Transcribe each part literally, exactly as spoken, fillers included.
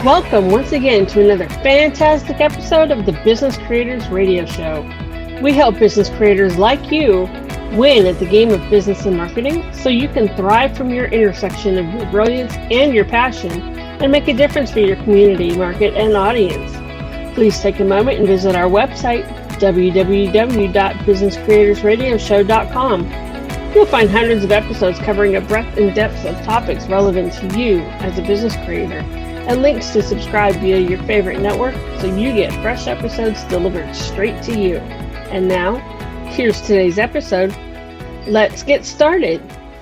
Welcome once again to another fantastic episode of the Business Creators Radio Show. We help business creators like you win at the game of business and marketing so you can thrive from your intersection of your brilliance and your passion and make a difference for your community, market, and audience. Please take a moment and visit our website, w w w dot business creators radio show dot com. You'll find hundreds of episodes covering a breadth and depth of topics relevant to you as a business creator, and links to subscribe via your favorite network so you get fresh episodes delivered straight to you. And now, here's today's episode. Let's get started.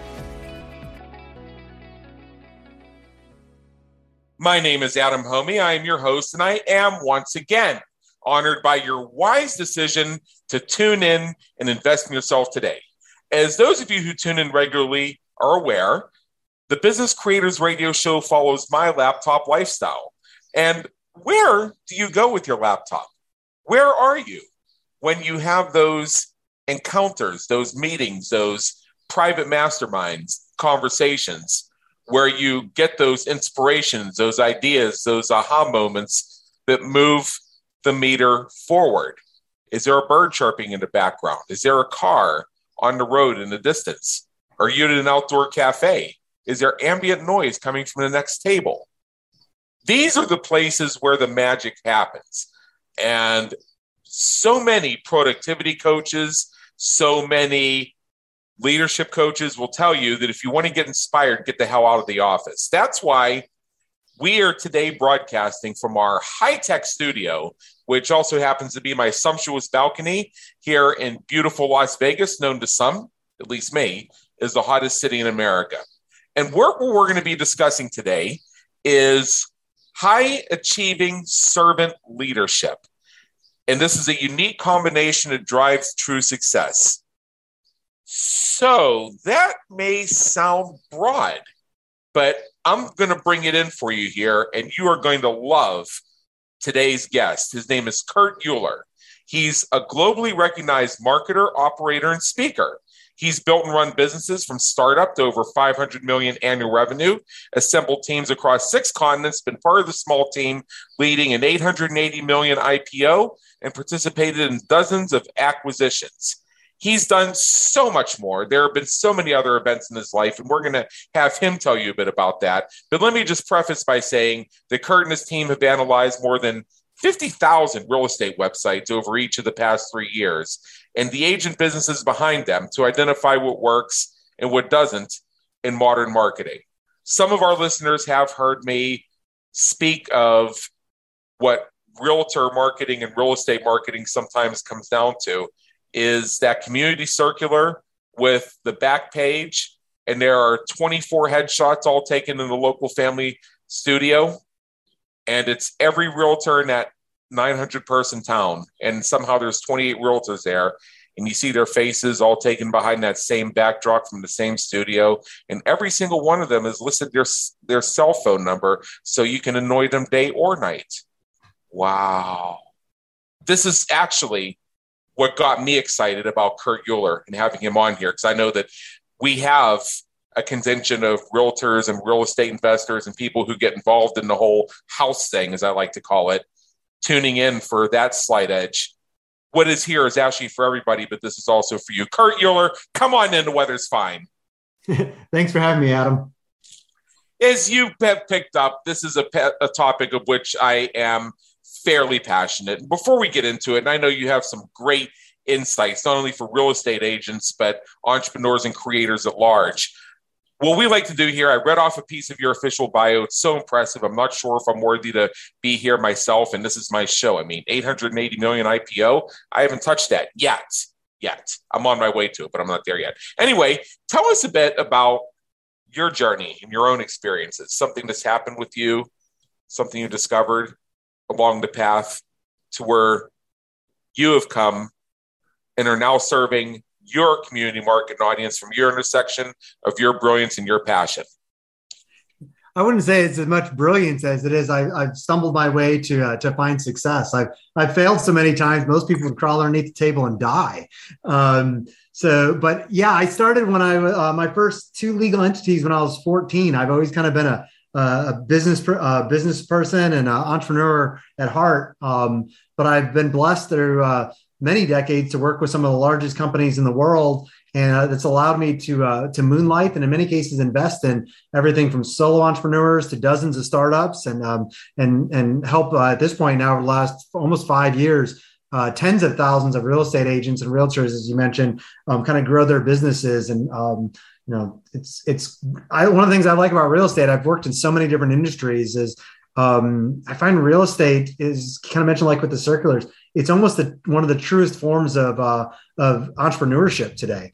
My name is Adam Homey. I am your host, and I am once again honored by your wise decision to tune in and invest in yourself today. As those of you who tune in regularly are aware, the Business Creators Radio Show follows my laptop lifestyle. And where do you go with your laptop? Where are you when you have those encounters, those meetings, those private masterminds, conversations, where you get those inspirations, those ideas, those aha moments that move the meter forward? Is there a bird chirping in the background? Is there a car on the road in the distance? Are you at an outdoor cafe? Is there ambient noise coming from the next table? These are the places where the magic happens. And so many productivity coaches, so many leadership coaches will tell you that if you want to get inspired, get the hell out of the office. That's why we are today broadcasting from our high-tech studio, which also happens to be my sumptuous balcony here in beautiful Las Vegas, known to some, at least me, as the hottest city in America. And what we're going to be discussing today is high-achieving servant leadership. And this is a unique combination that drives true success. So that may sound broad, but I'm going to bring it in for you here, and you are going to love today's guest. His name is Kurt Euler. He's a globally recognized marketer, operator, and speaker. He's built and run businesses from startup to over five hundred million annual revenue, assembled teams across six continents, been part of the small team leading an eight hundred eighty million I P O, and participated in dozens of acquisitions. He's done so much more. There have been so many other events in his life, and we're going to have him tell you a bit about that. But let me just preface by saying that Kurt and his team have analyzed more than fifty thousand real estate websites over each of the past three years, and the agent businesses behind them to identify what works and what doesn't in modern marketing. Some of our listeners have heard me speak of what realtor marketing and real estate marketing sometimes comes down to is that community circular with the back page, and there are twenty-four headshots all taken in the local family studio, and it's every realtor in that nine hundred person town, and somehow there's twenty-eight realtors there, and you see their faces all taken behind that same backdrop from the same studio, and every single one of them has listed their, their cell phone number so you can annoy them day or night. Wow. This is actually what got me excited about Kurt Euler and having him on here, because I know that we have a contingent of realtors and real estate investors and people who get involved in the whole house thing, as I like to call it, tuning in for that slight edge. What is here is actually for everybody, but this is also for you. Kurt Euler, come on in. The weather's fine. Thanks for having me, Adam. As you have picked up, this is a, pe- a topic of which I am fairly passionate. Before we get into it, and I know you have some great insights, not only for real estate agents, but entrepreneurs and creators at large. What we like to do here, I read off a piece of your official bio. It's so impressive. I'm not sure if I'm worthy to be here myself, and this is my show. I mean, eight hundred eighty million I P O. I haven't touched that yet. Yet. I'm on my way to it, but I'm not there yet. Anyway, tell us a bit about your journey and your own experiences, something that's happened with you, something you discovered along the path to where you have come and are now serving your community market and audience from your intersection of your brilliance and your passion. I wouldn't say it's as much brilliance as it is. I, I've stumbled my way to uh, to find success. I've I've failed so many times. Most people would crawl underneath the table and die. Um, so, but yeah, I started when I uh, my first two legal entities when I was fourteen. I've always kind of been a a business uh, business person and an entrepreneur at heart. Um, but I've been blessed through uh, many decades to work with some of the largest companies in the world. And uh, it's allowed me to uh, to moonlight and in many cases invest in everything from solo entrepreneurs to dozens of startups and um, and and help uh, at this point now over the last almost five years, uh, tens of thousands of real estate agents and realtors, as you mentioned, um, kind of grow their businesses. And um, you know, it's it's I, one of the things I like about real estate. I've worked in so many different industries. Is um, I find real estate is kind of mentioned like with the circulars. It's almost the, one of the truest forms of uh, of entrepreneurship today.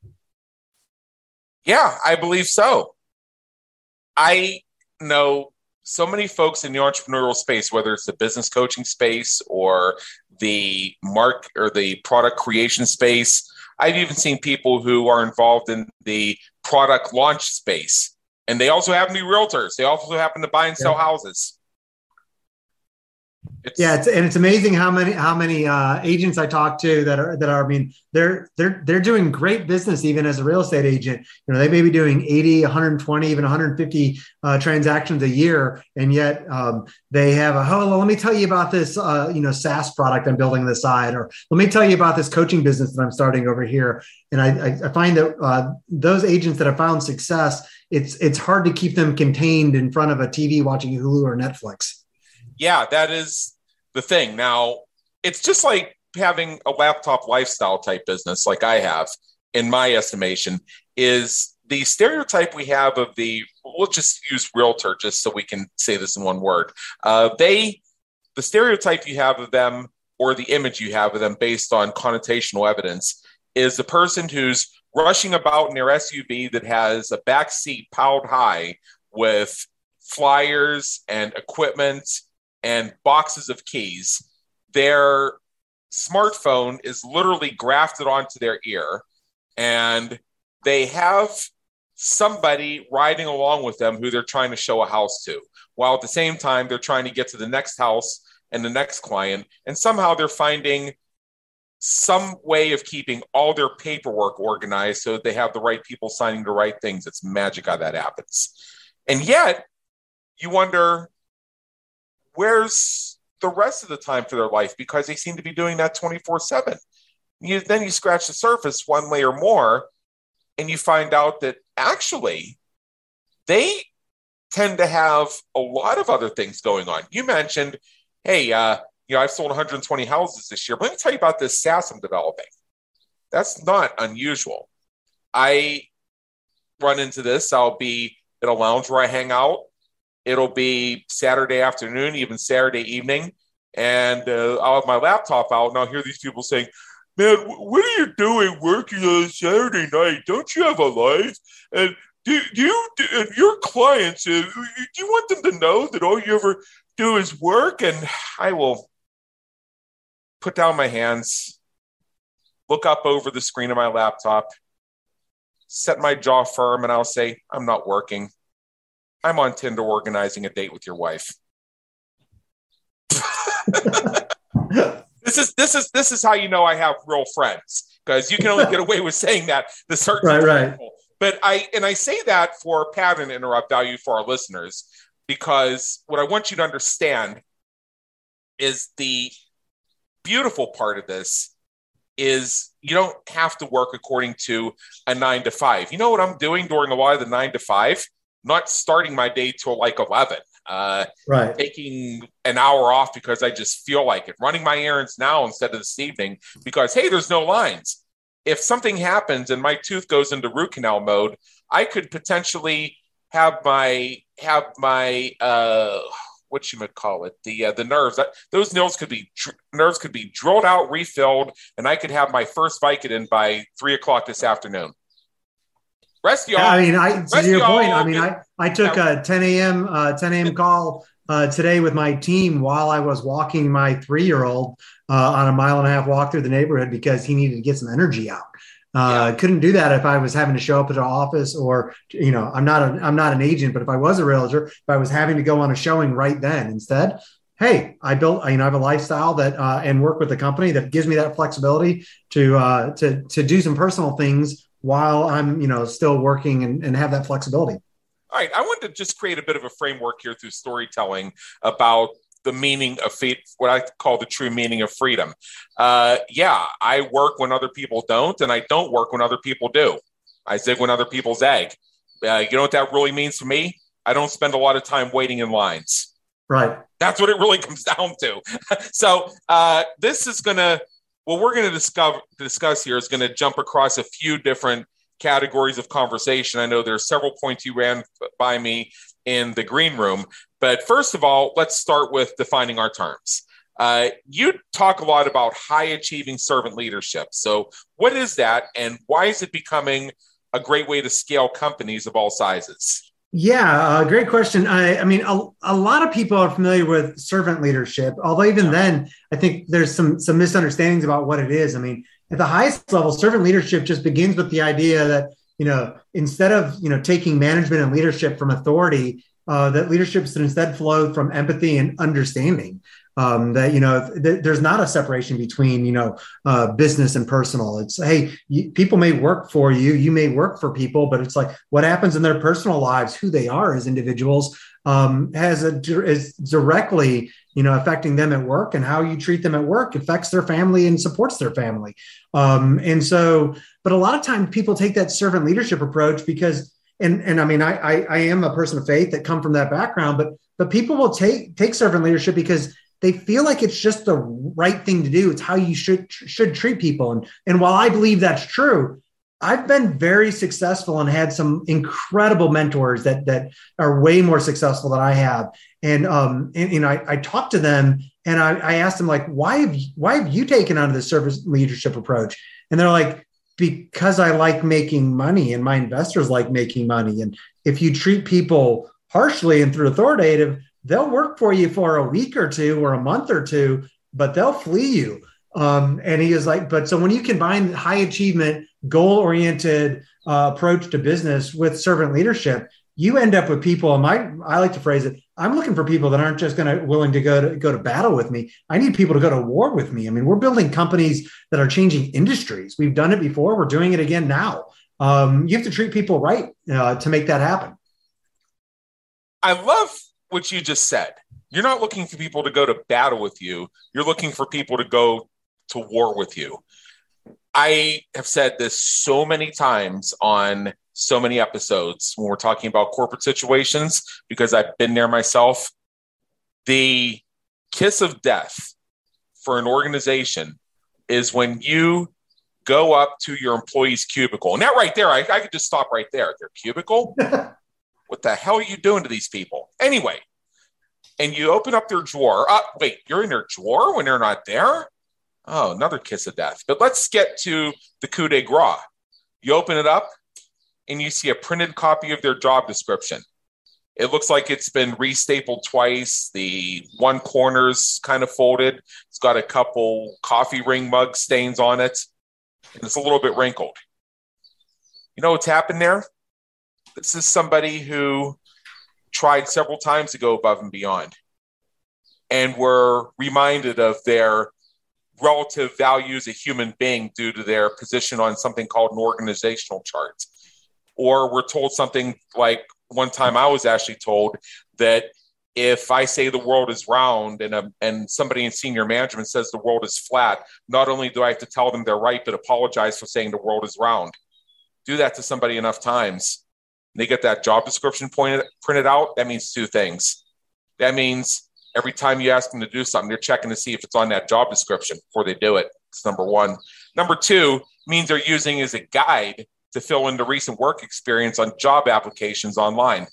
Yeah, I believe so. I know so many folks in the entrepreneurial space, whether it's the business coaching space or the mark or the product creation space. I've even seen people who are involved in the product launch space, and they also happen to be realtors. They also happen to buy and sell yeah. houses. It's, yeah, it's, and it's amazing how many how many uh, agents I talk to that are that are. I mean, they're they're they're doing great business even as a real estate agent. You know, they may be doing eighty, one hundred twenty, even one hundred fifty uh, transactions a year, and yet um, they have a. Oh, well, let me tell you about this. Uh, you know, SaaS product I'm building on the side, or let me tell you about this coaching business that I'm starting over here. And I I find that uh, those agents that have found success, it's it's hard to keep them contained in front of a T V watching Hulu or Netflix. Yeah, that is the thing. Now, it's just like having a laptop lifestyle type business like I have, in my estimation, is the stereotype we have of the, we'll just use realtor just so we can say this in one word. Uh, they, the stereotype you have of them or the image you have of them based on connotational evidence is the person who's rushing about in their S U V that has a back seat piled high with flyers and equipment and boxes of keys. Their smartphone is literally grafted onto their ear, and they have somebody riding along with them who they're trying to show a house to, while at the same time they're trying to get to the next house and the next client, and somehow they're finding some way of keeping all their paperwork organized so that they have the right people signing the right things. It's magic how that happens. And yet you wonder, where's the rest of the time for their life? Because they seem to be doing that twenty-four seven. You, then you scratch the surface one layer more, and you find out that actually they tend to have a lot of other things going on. You mentioned, hey, uh, you know, I've sold one hundred twenty houses this year. But let me tell you about this SaaS I'm developing. That's not unusual. I run into this. I'll be at a lounge where I hang out. It'll be Saturday afternoon, even Saturday evening, and uh, I'll have my laptop out, and I'll hear these people saying, man, what are you doing working on Saturday night? Don't you have a life? And do, do you, do, and your clients, uh, do you want them to know that all you ever do is work? And I will put down my hands, look up over the screen of my laptop, set my jaw firm, and I'll say, I'm not working. I'm on Tinder organizing a date with your wife. This is this is this is how you know I have real friends, because you can only get away with saying that to certain right, right. people. But I and I say that for pattern interrupt value for our listeners, because what I want you to understand is the beautiful part of this is you don't have to work according to a nine to five. You know what I'm doing during a lot of the nine to five? Not starting my day till like eleven, uh, right. taking an hour off because I just feel like it, running my errands now instead of this evening because, hey, there's no lines. If something happens and my tooth goes into root canal mode, I could potentially have my, have my, uh, what you would call it, the uh, the nerves, that, those nerves could be, nerves could be drilled out, refilled, and I could have my first Vicodin by three o'clock this afternoon. Rest y'all. I mean, I, to your point, I mean, I, I took a ten a.m. Uh, ten a.m. call uh, today with my team while I was walking my three-year-old uh, on a mile and a half walk through the neighborhood because he needed to get some energy out. Uh, yeah. Couldn't do that if I was having to show up at an office or, you know, I'm not a, I'm not an agent, but if I was a realtor, if I was having to go on a showing right then instead, hey, I built, you know, I have a lifestyle that uh, and work with a company that gives me that flexibility to uh, to to do some personal things while I'm, you know, still working and, and have that flexibility. All right. I wanted to just create a bit of a framework here through storytelling about the meaning of faith, what I call the true meaning of freedom. Uh, yeah, I work when other people don't, and I don't work when other people do. I zig when other people zag. Uh, you know what that really means to me? I don't spend a lot of time waiting in lines. Right. That's what it really comes down to. So uh, this is going to, what we're going to discover, discuss here is going to jump across a few different categories of conversation. I know there's several points you ran by me in the green room, but first of all, let's start with defining our terms. Uh, you talk a lot about high achieving servant leadership. So what is that, and why is it becoming a great way to scale companies of all sizes? Yeah, uh, great question. I, I mean, a, a lot of people are familiar with servant leadership, although even then, I think there's some some misunderstandings about what it is. I mean, at the highest level, servant leadership just begins with the idea that, you know, instead of, you know, taking management and leadership from authority, uh, that leadership should instead flow from empathy and understanding. Um, that, you know, th- there's not a separation between, you know, uh, business and personal. It's, hey, you, people may work for you, you may work for people, but it's like what happens in their personal lives, who they are as individuals, um, has a is directly, you know, affecting them at work, and how you treat them at work affects their family and supports their family. Um, and so, but a lot of times people take that servant leadership approach because, and and I mean, I, I I am a person of faith that come from that background, but but people will take take servant leadership because they feel like it's just the right thing to do. It's how you should should treat people. And, and while I believe that's true, I've been very successful and had some incredible mentors that that are way more successful than I have. And um, and, and I, I talked to them and I, I asked them, like, why have you, why have you taken on this service leadership approach? And they're like, because I like making money and my investors like making money. And if you treat people harshly and through authoritative, they'll work for you for a week or two or a month or two, but they'll flee you. Um, and he is like, but so when you combine high achievement, goal-oriented uh, approach to business with servant leadership, you end up with people. And my, I like to phrase it, I'm looking for people that aren't just going to willing to go to go to battle with me. I need people to go to war with me. I mean, we're building companies that are changing industries. We've done it before. We're doing it again now. Um, you have to treat people right uh, to make that happen. I love what you just said. You're not looking for people to go to battle with you. You're looking for people to go to war with you. I have said this so many times on so many episodes when we're talking about corporate situations, because I've been there myself. The kiss of death for an organization is when you go up to your employee's cubicle. And that right there, I, I could just stop right there. Their cubicle? What the hell are you doing to these people? Anyway, and you open up their drawer. Uh, wait, you're in their drawer when they're not there? Oh, another kiss of death. But let's get to the coup de grace. You open it up and you see a printed copy of their job description. It looks like it's been restapled twice. The one corner's kind of folded. It's got a couple coffee ring mug stains on it. And it's a little bit wrinkled. You know what's happened there? This is somebody who tried several times to go above and beyond and were reminded of their relative value as a human being due to their position on something called an organizational chart. Or we're told something like, one time I was actually told that if I say the world is round and a, and somebody in senior management says the world is flat, not only do I have to tell them they're right, but apologize for saying the world is round. Do that to somebody enough times, they get that job description pointed, printed out. That means two things. That means every time you ask them to do something, they're checking to see if it's on that job description before they do it. It's number one. Number two means they're using it as a guide to fill in the recent work experience on job applications online.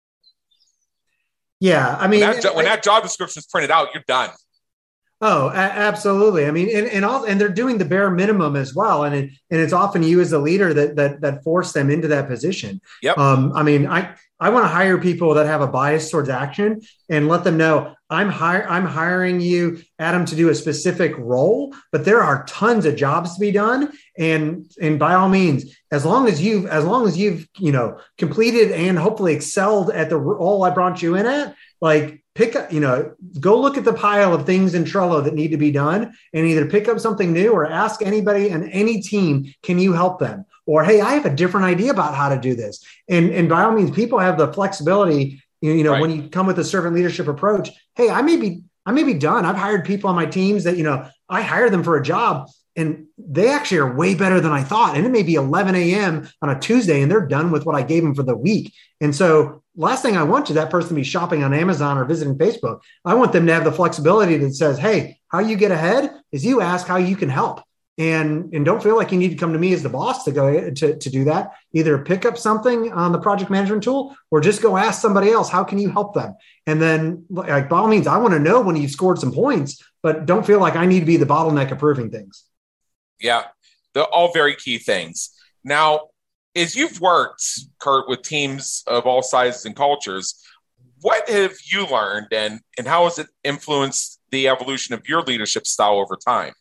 Yeah, I mean, when that, when that job description is printed out, you're done. Oh, a- absolutely. I mean, and and, all, and they're doing the bare minimum as well, and it, and it's often you as a leader that that that force them into that position. Yep. Um, I mean, I I want to hire people that have a bias towards action and let them know I'm hire I'm hiring you, Adam, to do a specific role, but there are tons of jobs to be done, and and by all means, as long as you've as long as you've you know completed and hopefully excelled at the role I brought you in at, like. Pick up, you know, go look at the pile of things in Trello that need to be done and either pick up something new or ask anybody and any team, can you help them? or, hey, I have a different idea about how to do this. And, and by all means, people have the flexibility, you know, right. when you come with a servant leadership approach, hey, I may be, I may be done. I've hired people on my teams that, you know, I hire them for a job and they actually are way better than I thought. And it may be eleven a.m. on a Tuesday and they're done with what I gave them for the week. And so last thing I want is that person to be shopping on Amazon or visiting Facebook. I want them to have the flexibility that says, hey, how you get ahead is you ask how you can help. And, and don't feel like you need to come to me as the boss to go to, to do that. Either pick up something on the project management tool or just go ask somebody else, how can you help them? And then like by all means, I want to know when you've scored some points, but don't feel like I need to be the bottleneck approving things. Yeah, they're all very key things. Now, as you've worked, Kurt, with teams of all sizes and cultures, what have you learned and, and how has it influenced the evolution of your leadership style over time?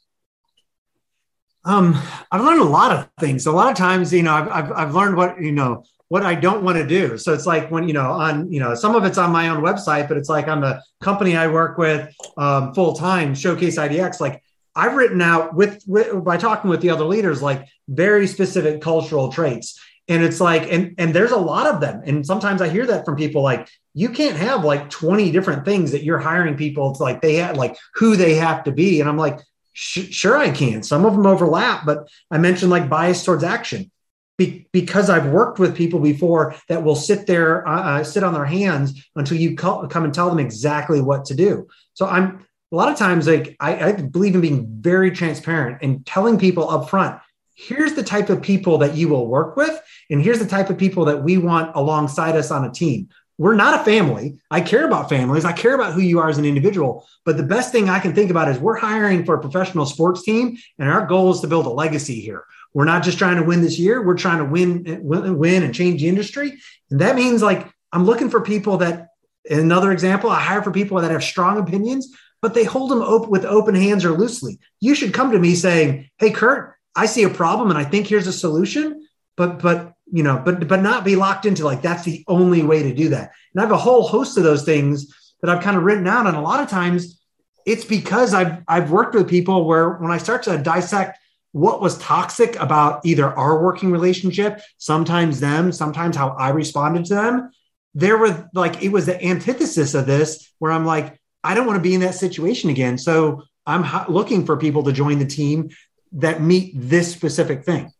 Um, I've learned a lot of things. A lot of times, you know, I've, I've, I've learned what, you know, what I don't want to do. So it's like when, you know, on, you know, some of it's on my own website, but it's like on the company I work with um, full time, Showcase I D X, like I've written out with, with, by talking with the other leaders, like very specific cultural traits. And it's like, and, and there's a lot of them. And sometimes I hear that from people like, you can't have like twenty different things that you're hiring people. It's like they have like who they have to be. And I'm like, sure, I can. Some of them overlap, but I mentioned like bias towards action Be- because I've worked with people before that will sit there, uh, sit on their hands until you co- come and tell them exactly what to do. So I'm a lot of times like I, I believe in being very transparent and telling people up front, here's the type of people that you will work with. And here's the type of people that we want alongside us on a team. We're not a family. I care about families. I care about who you are as an individual. But the best thing I can think about is we're hiring for a professional sports team, and our goal is to build a legacy here. We're not just trying to win this year. We're trying to win, win, win and change the industry. And that means like I'm looking for people that, another example, I hire for people that have strong opinions, but they hold them open with open hands or loosely. You should come to me saying, hey, Kurt, I see a problem and I think here's a solution, but, but, you know, but, but not be locked into like, that's the only way to do that. And I have a whole host of those things that I've kind of written out. And a lot of times it's because I've, I've worked with people where when I start to dissect what was toxic about either our working relationship, sometimes them, sometimes how I responded to them, there were like, it was the antithesis of this where I'm like, I don't want to be in that situation again. So I'm h- looking for people to join the team that meet this specific thing.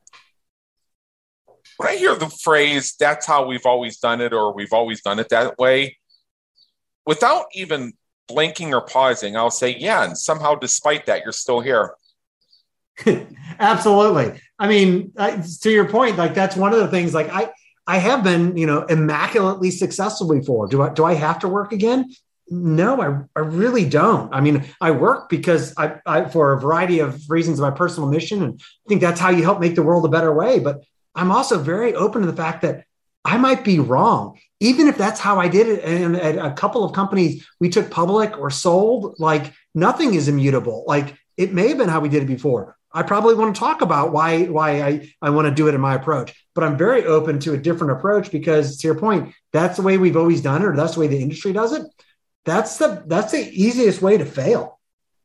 When I hear the phrase, that's how we've always done it, or we've always done it that way, without even blinking or pausing, I'll say, yeah, and somehow despite that, you're still here. Absolutely. I mean, I, to your point, like that's one of the things, like I, I have been, you know, immaculately successful before. Do I, do I have to work again? No, I, I really don't. I mean, I work because I, I, for a variety of reasons, my personal mission, and I think that's how you help make the world a better way. But I'm also very open to the fact that I might be wrong, even if that's how I did it. And at a couple of companies we took public or sold, like nothing is immutable. Like it may have been how we did it before. I probably want to talk about why, why I, I want to do it in my approach, but I'm very open to a different approach because to your point, that's the way we've always done it, or that's the way the industry does it. That's the, that's the easiest way to fail.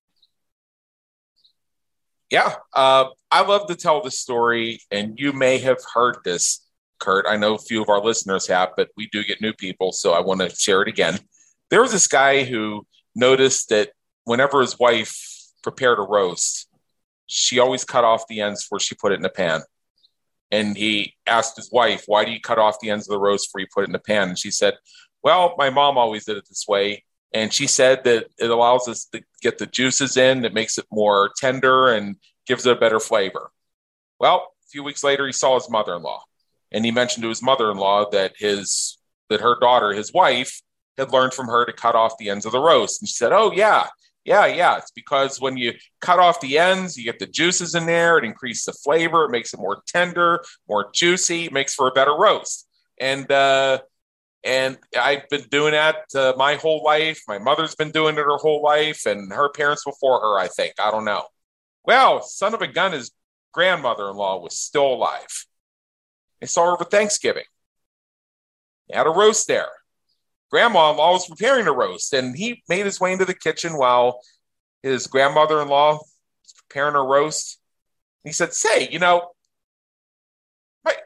Yeah. Uh, I love to tell the story, and you may have heard this, Kurt. I know a few of our listeners have, but we do get new people, so I want to share it again. There was this guy who noticed that whenever his wife prepared a roast, she always cut off the ends before she put it in the pan. And he asked his wife, why do you cut off the ends of the roast before you put it in the pan? And she said, well, my mom always did it this way. And she said that it allows us to get the juices in. It makes it more tender and gives it a better flavor. Well, a few weeks later, he saw his mother-in-law, and he mentioned to his mother-in-law that his that her daughter, his wife, had learned from her to cut off the ends of the roast. And she said, oh, yeah, yeah, yeah. It's because when you cut off the ends, you get the juices in there. It increases the flavor. It makes it more tender, more juicy. It makes for a better roast. And, uh, And I've been doing that uh, my whole life. My mother's been doing it her whole life, and her parents before her, I think. I don't know. Well, son of a gun, his grandmother-in-law was still alive. I saw her for Thanksgiving. They had a roast there. Grandma-in-law was preparing a roast, and he made his way into the kitchen while his grandmother-in-law was preparing a roast. He said, say, you know,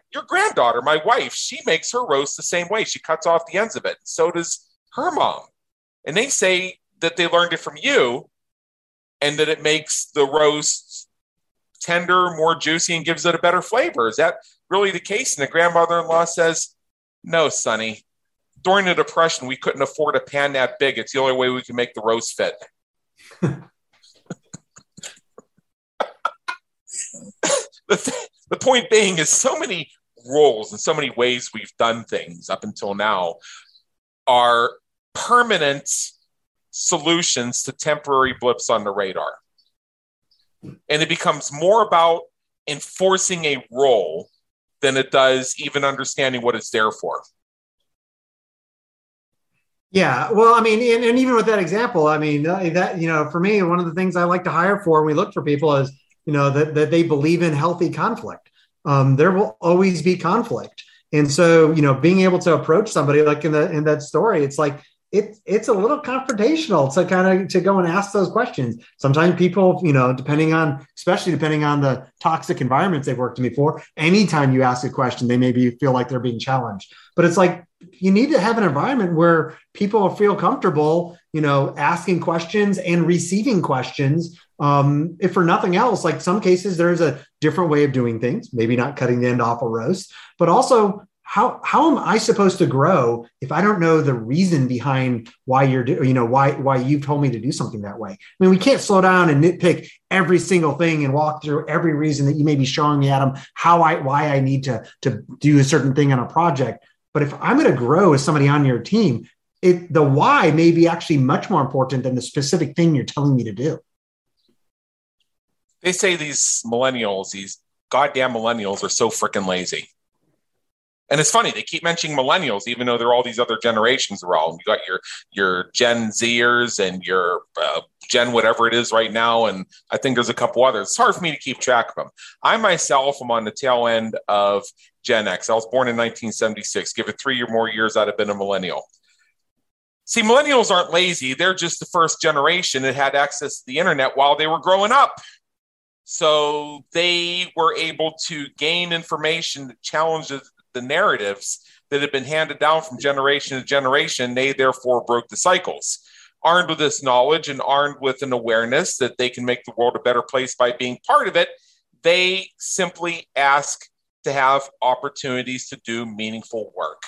your granddaughter, my wife, she makes her roast the same way. She cuts off the ends of it. So does her mom. And they say that they learned it from you and that it makes the roast tender, more juicy, and gives it a better flavor. Is that really the case? And the grandmother-in-law says, no, Sonny. During the Depression, we couldn't afford a pan that big. It's the only way we can make the roast fit. the, th- the point being is so many roles and so many ways we've done things up until now are permanent solutions to temporary blips on the radar. And it becomes more about enforcing a role than it does even understanding what it's there for. Yeah, well, I mean, and, and even with that example, I mean, uh, that, you know, for me, one of the things I like to hire for when we look for people is, you know, that, that they believe in healthy conflict. Um, there will always be conflict. And so, you know, being able to approach somebody like in the in that story, it's like, it, it's a little confrontational to kind of to go and ask those questions. Sometimes people, you know, depending on, especially depending on the toxic environments they've worked in before, anytime you ask a question, they maybe feel like they're being challenged. But it's like, you need to have an environment where people feel comfortable, you know, asking questions and receiving questions. Um, if for nothing else, like some cases, there's a different way of doing things, maybe not cutting the end off a roast, but also how, how am I supposed to grow if I don't know the reason behind why you're, do, you know, why, why you've told me to do something that way? I mean, we can't slow down and nitpick every single thing and walk through every reason that you may be showing me, Adam, how I, why I need to, to do a certain thing on a project. But if I'm going to grow as somebody on your team, it, the why may be actually much more important than the specific thing you're telling me to do. They say these millennials, these goddamn millennials are so freaking lazy. And it's funny, they keep mentioning millennials, even though there are all these other generations around. You got your your Gen Zers and your uh, Gen whatever it is right now, and I think there's a couple others. It's hard for me to keep track of them. I myself am on the tail end of Gen X. I was born in nineteen seventy-six. Give it three or more years, I'd have been a millennial. See, millennials aren't lazy. They're just the first generation that had access to the internet while they were growing up. So they were able to gain information that challenges the narratives that had been handed down from generation to generation. They therefore broke the cycles. Armed with this knowledge and armed with an awareness that they can make the world a better place by being part of it, they simply ask to have opportunities to do meaningful work.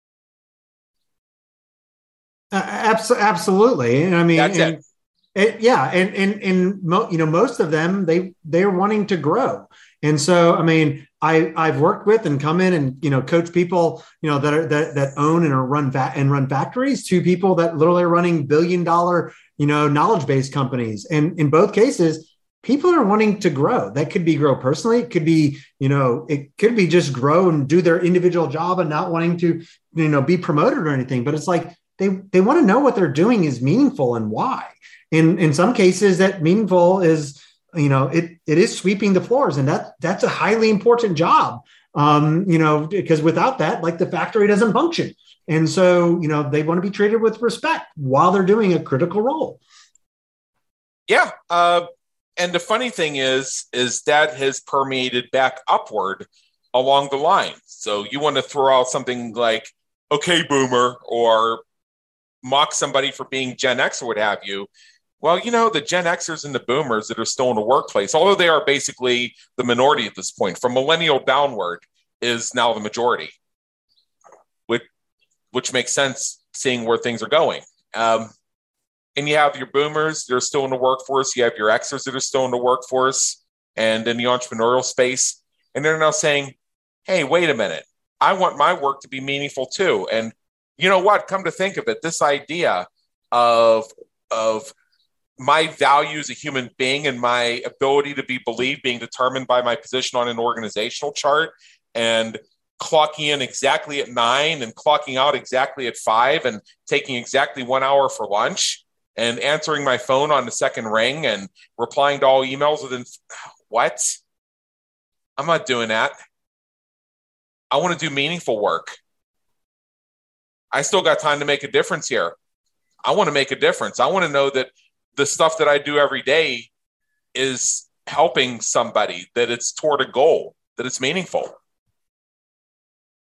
Uh, abs- absolutely. And I mean, That's and, it. it, yeah. And, and, and, mo- you know, most of them, they, they're wanting to grow. And so, I mean, I, I've worked with and come in and, you know, coach people, you know, that are, that, that own and are run va- and run factories to people that literally are running billion dollar, you know, knowledge-based companies. And in both cases, people are wanting to grow. That could be grow personally. It could be, you know, it could be just grow and do their individual job and not wanting to, you know, be promoted or anything. But it's like, they, they want to know what they're doing is meaningful and why. In, in some cases that meaningful is, you know, it it is sweeping the floors, and that that's a highly important job. Um, you know, because without that, like the factory doesn't function. And so, you know, they want to be treated with respect while they're doing a critical role. Yeah. Uh, and the funny thing is, is that has permeated back upward along the line. So you want to throw out something like, okay, boomer, or mock somebody for being Gen X or what have you. Well, you know, the Gen Xers and the boomers that are still in the workplace, although they are basically the minority at this point, from millennial downward is now the majority, which, which makes sense seeing where things are going. Um, and you have your boomers that are still in the workforce. You have your Xers that are still in the workforce and in the entrepreneurial space. And they're now saying, hey, wait a minute. I want my work to be meaningful too. And you know what? Come to think of it, this idea of, of, my value as a human being and my ability to be believed being determined by my position on an organizational chart and clocking in exactly at nine and clocking out exactly at five and taking exactly one hour for lunch and answering my phone on the second ring and replying to all emails within what? I'm not doing that. I want to do meaningful work. I still got time to make a difference here. I want to make a difference. I want to know that the stuff that I do every day is helping somebody, that it's toward a goal, that it's meaningful.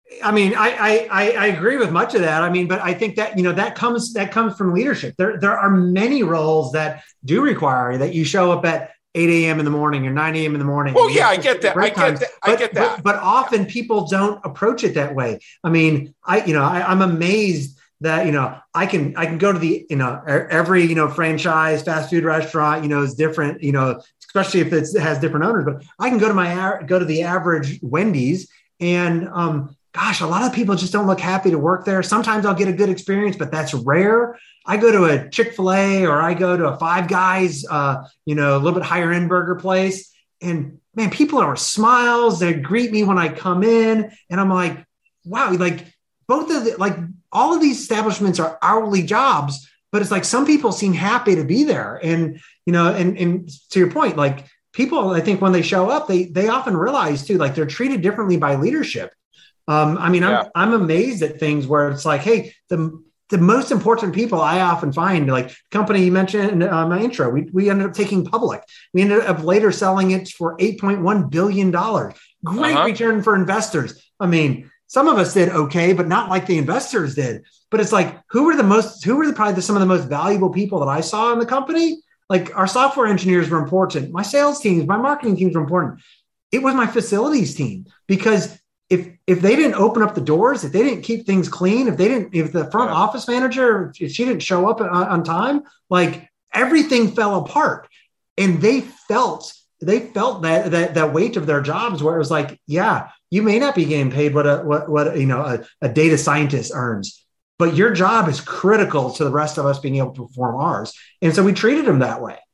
I mean, I, I I agree with much of that. I mean, but I think that, you know, that comes that comes from leadership. There there are many roles that do require that you show up at eight a.m. in the morning or nine a.m. in the morning. Well, yeah, I get that. I get that. I get that. But, but often yeah. people don't approach it that way. I mean, I you know, I, I'm amazed that, you know, I can I can go to the, you know, every, you know, franchise fast food restaurant, you know, is different, you know, especially if it's, it has different owners. But I can go to my go to the average Wendy's and um. Gosh, a lot of people just don't look happy to work there. Sometimes I'll get a good experience, but that's rare. I go to a Chick-fil-A or I go to a Five Guys, uh, you know, a little bit higher end burger place. And man, people are smiles. They greet me when I come in. And I'm like, wow, like both of the, like all of these establishments are hourly jobs, but it's like some people seem happy to be there. And, you know, and, and to your point, like people, I think when they show up, they, they often realize too, like they're treated differently by leadership. Um, I mean, I'm, yeah. I'm amazed at things where it's like, hey, the the most important people I often find, like company you mentioned in uh, my intro, we, we ended up taking public. We ended up later selling it for eight point one billion dollars. Great uh-huh. return for investors. I mean, some of us did okay, but not like the investors did. But it's like, who were the most, who were the, probably the, some of the most valuable people that I saw in the company? Like our software engineers were important. My sales teams, my marketing teams were important. It was my facilities team, because If if they didn't open up the doors, if they didn't keep things clean, if they didn't, if the front yeah. office manager, if she didn't show up on, on time, like everything fell apart. And they felt they felt that that that weight of their jobs, where it was like, yeah, you may not be getting paid what a what what you know a, a data scientist earns, but your job is critical to the rest of us being able to perform ours. And so we treated them that way.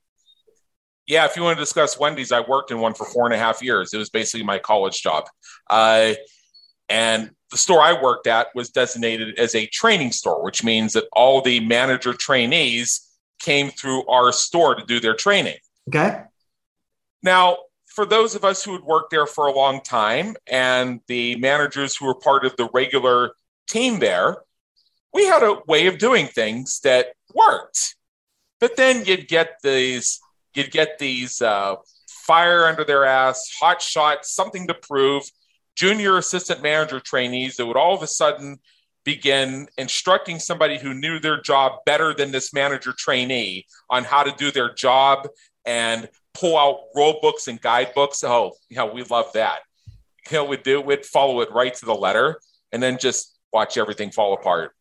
Yeah, if you want to discuss Wendy's, I worked in one for four and a half years. It was basically my college job. Uh, and the store I worked at was designated as a training store, which means that all the manager trainees came through our store to do their training. Okay. Now, for those of us who had worked there for a long time and the managers who were part of the regular team there, we had a way of doing things that worked. But then you'd get these... You'd get these uh, fire under their ass, hot shots, something to prove, junior assistant manager trainees that would all of a sudden begin instructing somebody who knew their job better than this manager trainee on how to do their job and pull out rule books and guidebooks. Oh, yeah, we love that. You know, we'd do, we'd follow it right to the letter and then just watch everything fall apart.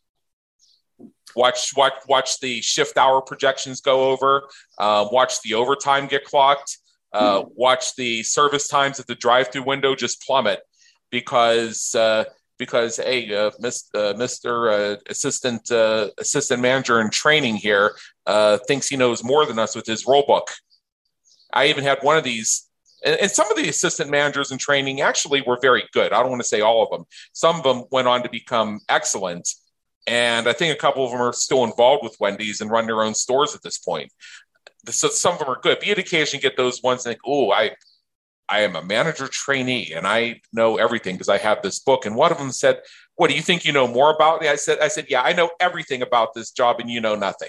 Watch, watch, watch the shift hour projections go over. Uh, watch the overtime get clocked. Uh, mm-hmm. Watch the service times at the drive-through window just plummet because uh, because hey, uh, Mister Uh, assistant uh, assistant manager in training here uh, thinks he knows more than us with his roll book. I even had one of these. And, and some of the assistant managers in training actually were very good. I don't want to say all of them. Some of them went on to become excellent. And I think a couple of them are still involved with Wendy's and run their own stores at this point. So some of them are good. But you'd occasionally get those ones and think, oh, I I am a manager trainee and I know everything because I have this book. And one of them said, what, do you think you know more about me? I said, I said, yeah, I know everything about this job and you know nothing.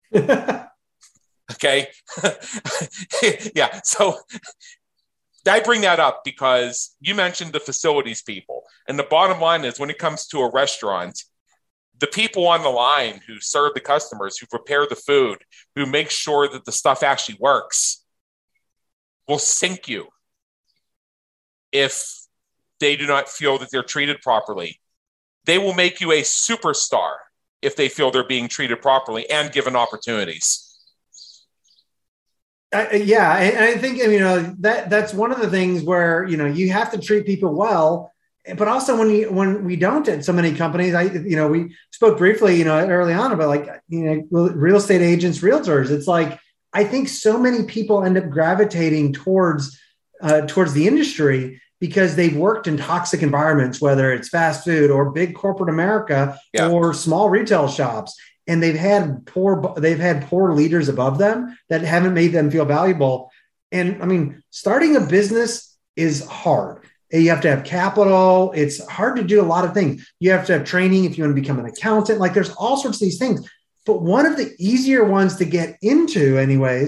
Okay. Yeah. So I bring that up because you mentioned the facilities people. And the bottom line is when it comes to a restaurant, the people on the line who serve the customers, who prepare the food, who make sure that the stuff actually works, will sink you if they do not feel that they're treated properly. They will make you a superstar if they feel they're being treated properly and given opportunities. Uh, yeah, and I think, you know, that that's one of the things where, you know, you have to treat people well. But also when you, when we don't at so many companies, I, you know, we spoke briefly, you know, early on about like, you know, real estate agents, realtors. It's like, I think so many people end up gravitating towards, uh, towards the industry because they've worked in toxic environments, whether it's fast food or big corporate America yeah. or small retail shops. And they've had poor, they've had poor leaders above them that haven't made them feel valuable. And I mean, starting a business is hard. You have to have capital. It's hard to do a lot of things. You have to have training if you want to become an accountant. Like there's all sorts of these things. But one of the easier ones to get into anyways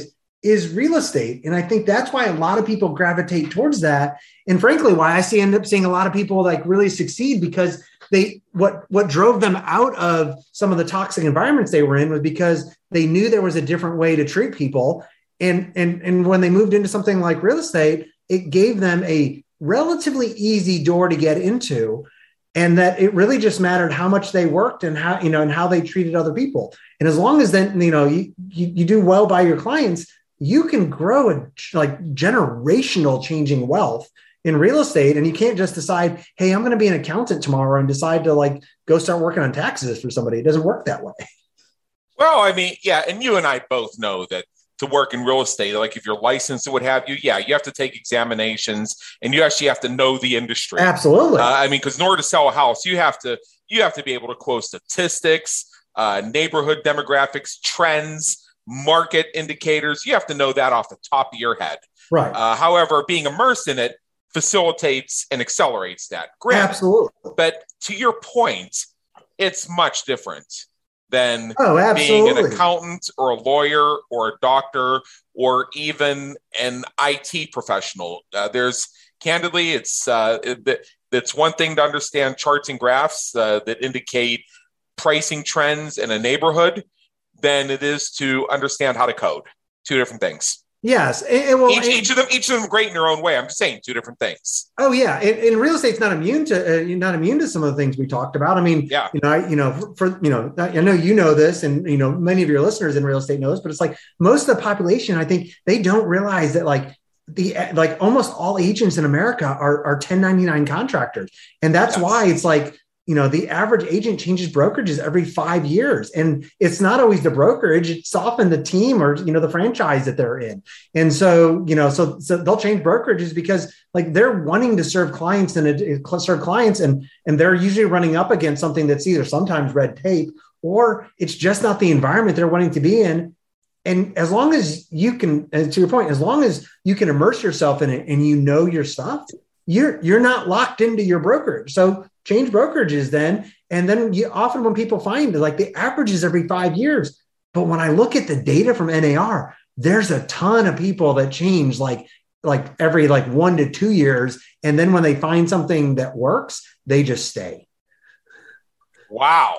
is real estate. And I think that's why a lot of people gravitate towards that. And frankly, why I see end up seeing a lot of people like really succeed, because they what what drove them out of some of the toxic environments they were in was because they knew there was a different way to treat people. And and and when they moved into something like real estate, it gave them a relatively easy door to get into. And that it really just mattered how much they worked and how, you know, and how they treated other people. And as long as then, you know, you, you, you do well by your clients, you can grow a like generational changing wealth in real estate. And you can't just decide, hey, I'm going to be an accountant tomorrow and decide to like go start working on taxes for somebody. It doesn't work that way. Well, I mean, yeah. And you and I both know that to work in real estate, like if you're licensed or what have you, yeah, you have to take examinations and you actually have to know the industry. Absolutely. Uh, I mean, because in order to sell a house, you have to you have to be able to quote statistics, uh, neighborhood demographics, trends, market indicators. You have to know that off the top of your head. Right. Uh, however, being immersed in it facilitates and accelerates that. Granted, absolutely. But to your point, it's much different than oh, being an accountant or a lawyer or a doctor or even an I T professional. Uh, there's candidly, it's uh, it, it's one thing to understand charts and graphs uh, that indicate pricing trends in a neighborhood than it is to understand how to code. Two different things. Yes. And, and well, each, and, each of them, each of them great in their own way. I'm just saying two different things. Oh yeah. And, and real estate's not immune to, uh, you're not immune to some of the things we talked about. I mean, yeah. you know, I, you know, for, for, you know, I know, you know, this and, you know, many of your listeners in real estate know this, but it's like most of the population, I think they don't realize that like the, like almost all agents in America are, are ten ninety-nine contractors. And that's yes. why it's like, you know, the average agent changes brokerages every five years. And it's not always the brokerage, it's often the team or, you know, the franchise that they're in. And so, you know, so, so they'll change brokerages because like they're wanting to serve clients and uh, serve clients. And, and they're usually running up against something that's either sometimes red tape or it's just not the environment they're wanting to be in. And as long as you can, and to your point, as long as you can immerse yourself in it and you know your stuff, you're, you're not locked into your brokerage. So change brokerages then. And then you often when people find like the average is every five years. But when I look at the data from N A R, there's a ton of people that change like, like every like one to two years. And then when they find something that works, they just stay. Wow.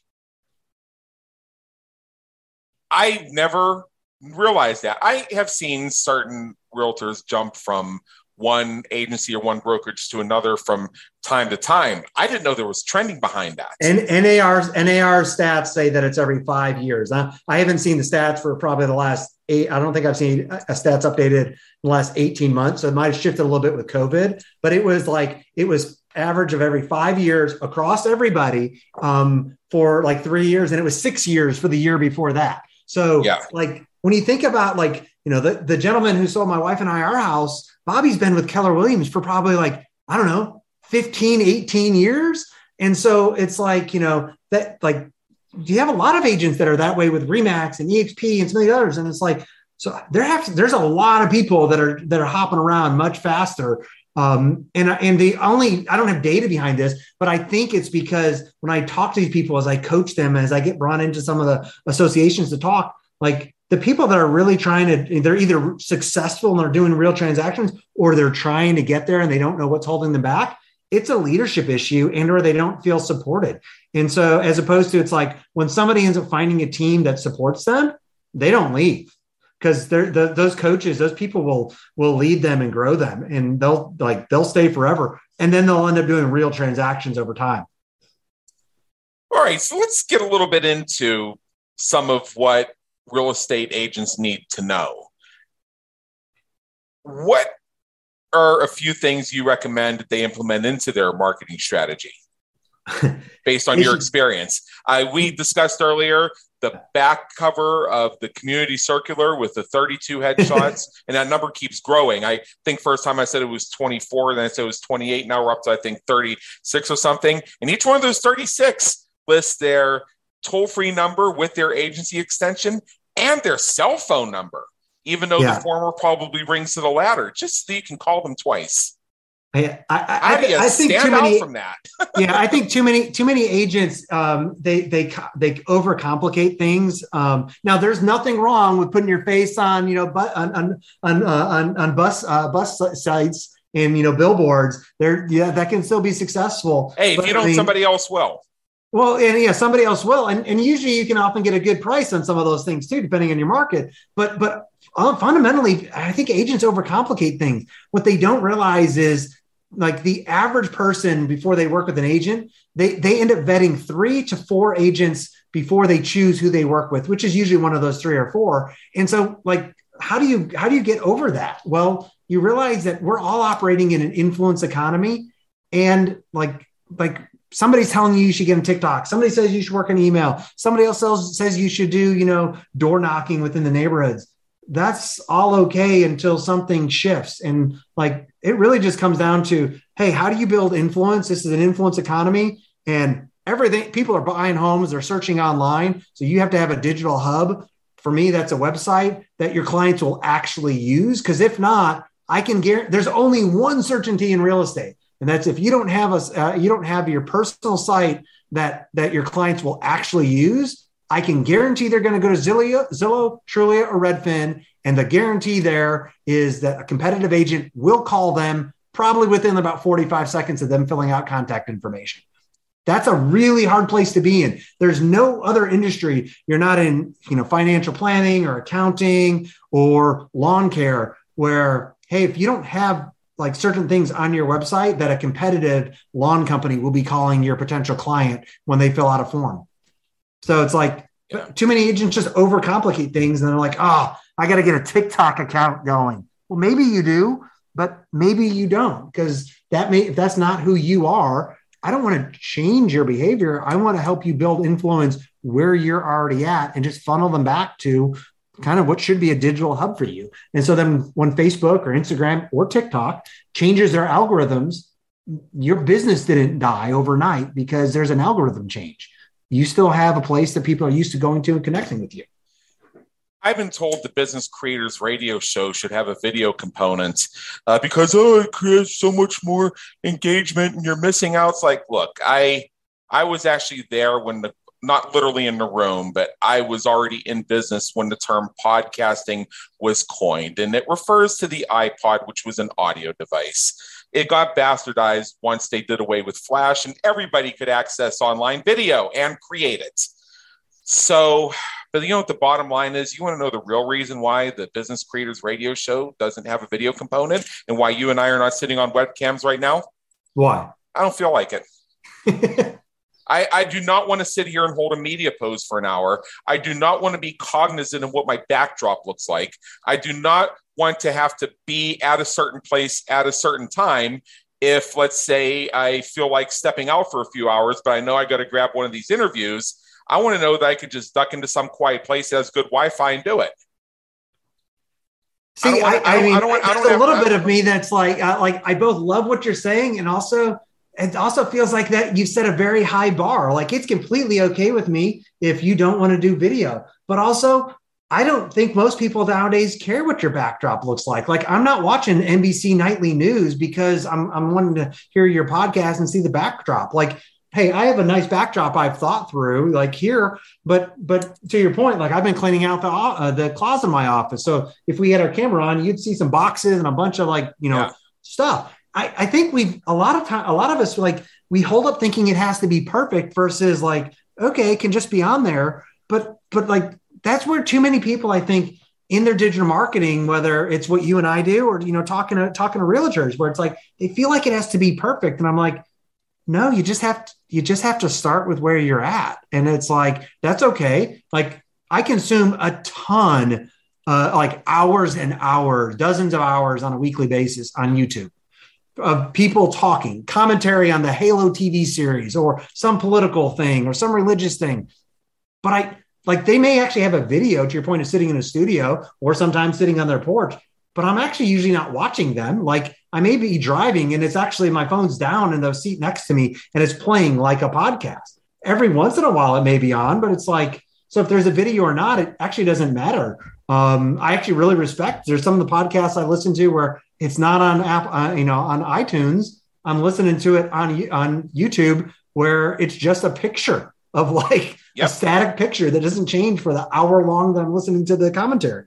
I never realized that. I have seen certain realtors jump from one agency or one brokerage to another from time to time. I didn't know there was trending behind that. And N A R's N A R stats say that it's every five years. I, I haven't seen the stats for probably the last eight. I don't think I've seen a stats updated in the last eighteen months. So it might have shifted a little bit with COVID, but it was like, it was average of every five years across everybody um, for like three years. And it was six years for the year before that. So yeah. like when you think about like, you know, the, the gentleman who sold my wife and I our house, Bobby's been with Keller Williams for probably like, I don't know, fifteen, eighteen years. And so it's like, you know, that like, you have a lot of agents that are that way with RE/MAX and E X P and some of the others. And it's like, so there have to, there's a lot of people that are, that are hopping around much faster. Um, and, and the only, I don't have data behind this, but I think it's because when I talk to these people, as I coach them, as I get brought into some of the associations to talk, like the people that are really trying to, they're either successful and they're doing real transactions or they're trying to get there and they don't know what's holding them back. It's a leadership issue and, or they don't feel supported. And so as opposed to, it's like when somebody ends up finding a team that supports them, they don't leave because they're the, those coaches, those people will, will lead them and grow them and they'll like, they'll stay forever. And then they'll end up doing real transactions over time. All right. So let's get a little bit into some of what real estate agents need to know. What are a few things you recommend that they implement into their marketing strategy based on your experience? Uh, we discussed earlier the back cover of the community circular with the thirty-two headshots, and that number keeps growing. I think first time I said it was twenty-four, then I said it was twenty-eight. Now we're up to, I think, thirty-six or something. And each one of those thirty-six lists their toll-free number with their agency extension and their cell phone number, even though yeah. the former probably rings to the latter, just so you can call them twice. I, I, How I, do you I think stand too many, out from that? yeah, I think too many too many agents um, they they they overcomplicate things. Um, now, there's nothing wrong with putting your face on you know but on on on, uh, on, on bus uh, bus sites and you know billboards. There, yeah, that can still be successful. Hey, if but, you don't, I mean, somebody else will. Well, and yeah, somebody else will, and and usually you can often get a good price on some of those things too, depending on your market. But but uh, fundamentally, I think agents overcomplicate things. What they don't realize is, like, the average person, before they work with an agent, they they end up vetting three to four agents before they choose who they work with, which is usually one of those three or four. And so, like, how do you how do you get over that? Well, you realize that we're all operating in an influence economy, and like like. Somebody's telling you you should get on TikTok. Somebody says you should work on email. Somebody else says, says you should do, you know, door knocking within the neighborhoods. That's all okay until something shifts. And like, it really just comes down to, hey, how do you build influence? This is an influence economy, and everything, people are buying homes, they're searching online. So you have to have a digital hub. For me, that's a website that your clients will actually use. Because if not, I can guarantee there's only one certainty in real estate. And that's if you don't have a, uh, you don't have your personal site that that your clients will actually use. I can guarantee they're going to go to Zillow, Zillow, Trulia, or Redfin, and the guarantee there is that a competitive agent will call them probably within about forty-five seconds of them filling out contact information. That's a really hard place to be in. There's no other industry. You're not in, you know, financial planning or accounting or lawn care where, hey, if you don't have like certain things on your website, that a competitive lawn company will be calling your potential client when they fill out a form. So it's like, yeah. Too many agents just overcomplicate things. And they're like, oh, I got to get a TikTok account going. Well, maybe you do, but maybe you don't, because that may, if that's not who you are, I don't want to change your behavior. I want to help you build influence where you're already at and just funnel them back to kind of what should be a digital hub for you. And so then when Facebook or Instagram or TikTok changes their algorithms, your business didn't die overnight because there's an algorithm change. You still have a place that people are used to going to and connecting with you. I've been told the Business Creators Radio Show should have a video component uh, because, oh, it creates so much more engagement and you're missing out. It's like, look, I I was actually there when the not literally in the room, but I was already in business when the term podcasting was coined. And it refers to the iPod, which was an audio device. It got bastardized once they did away with Flash, and everybody could access online video and create it. So, but you know what the bottom line is? You want to know the real reason why the Business Creators Radio Show doesn't have a video component and why you and I are not sitting on webcams right now? Why? I don't feel like it. I, I do not want to sit here and hold a media pose for an hour. I do not want to be cognizant of what my backdrop looks like. I do not want to have to be at a certain place at a certain time. If, let's say, I feel like stepping out for a few hours, but I know I got to grab one of these interviews, I want to know that I could just duck into some quiet place that has good Wi-Fi and do it. See, I, wanna, I, I mean, I don't, I don't, I don't there's a little have, bit of me that's like, uh, like I both love what you're saying and also it also feels like that you've set a very high bar. Like it's completely okay with me if you don't want to do video, but also I don't think most people nowadays care what your backdrop looks like. Like I'm not watching N B C Nightly News because I'm, I'm wanting to hear your podcast and see the backdrop. Like, hey, I have a nice backdrop I've thought through like here, but, but to your point, like I've been cleaning out the, uh, the closet in my office. So if we had our camera on, you'd see some boxes and a bunch of like, you know, yeah. stuff. I, I think we've a lot of time, a lot of us like we hold up thinking it has to be perfect versus like, okay, it can just be on there. But, but like, that's where too many people, I think, in their digital marketing, whether it's what you and I do, or, you know, talking to, talking to realtors where it's like, they feel like it has to be perfect. And I'm like, no, you just have to, you just have to start with where you're at. And it's like, that's okay. Like I consume a ton, uh, like hours and hours, dozens of hours on a weekly basis on YouTube. Of people talking, commentary on the Halo T V series or some political thing or some religious thing. But I like they may actually have a video to your point of sitting in a studio or sometimes sitting on their porch, but I'm actually usually not watching them. Like I may be driving and it's actually my phone's down in the seat next to me and it's playing like a podcast. Every once in a while it may be on, but it's like, so if there's a video or not, it actually doesn't matter. Um, I actually really respect, there's some of the podcasts I listen to where It's not on app, uh, you know, on iTunes. I'm listening to it on on YouTube where it's just a picture of like yep. a static picture that doesn't change for the hour long that I'm listening to the commentary.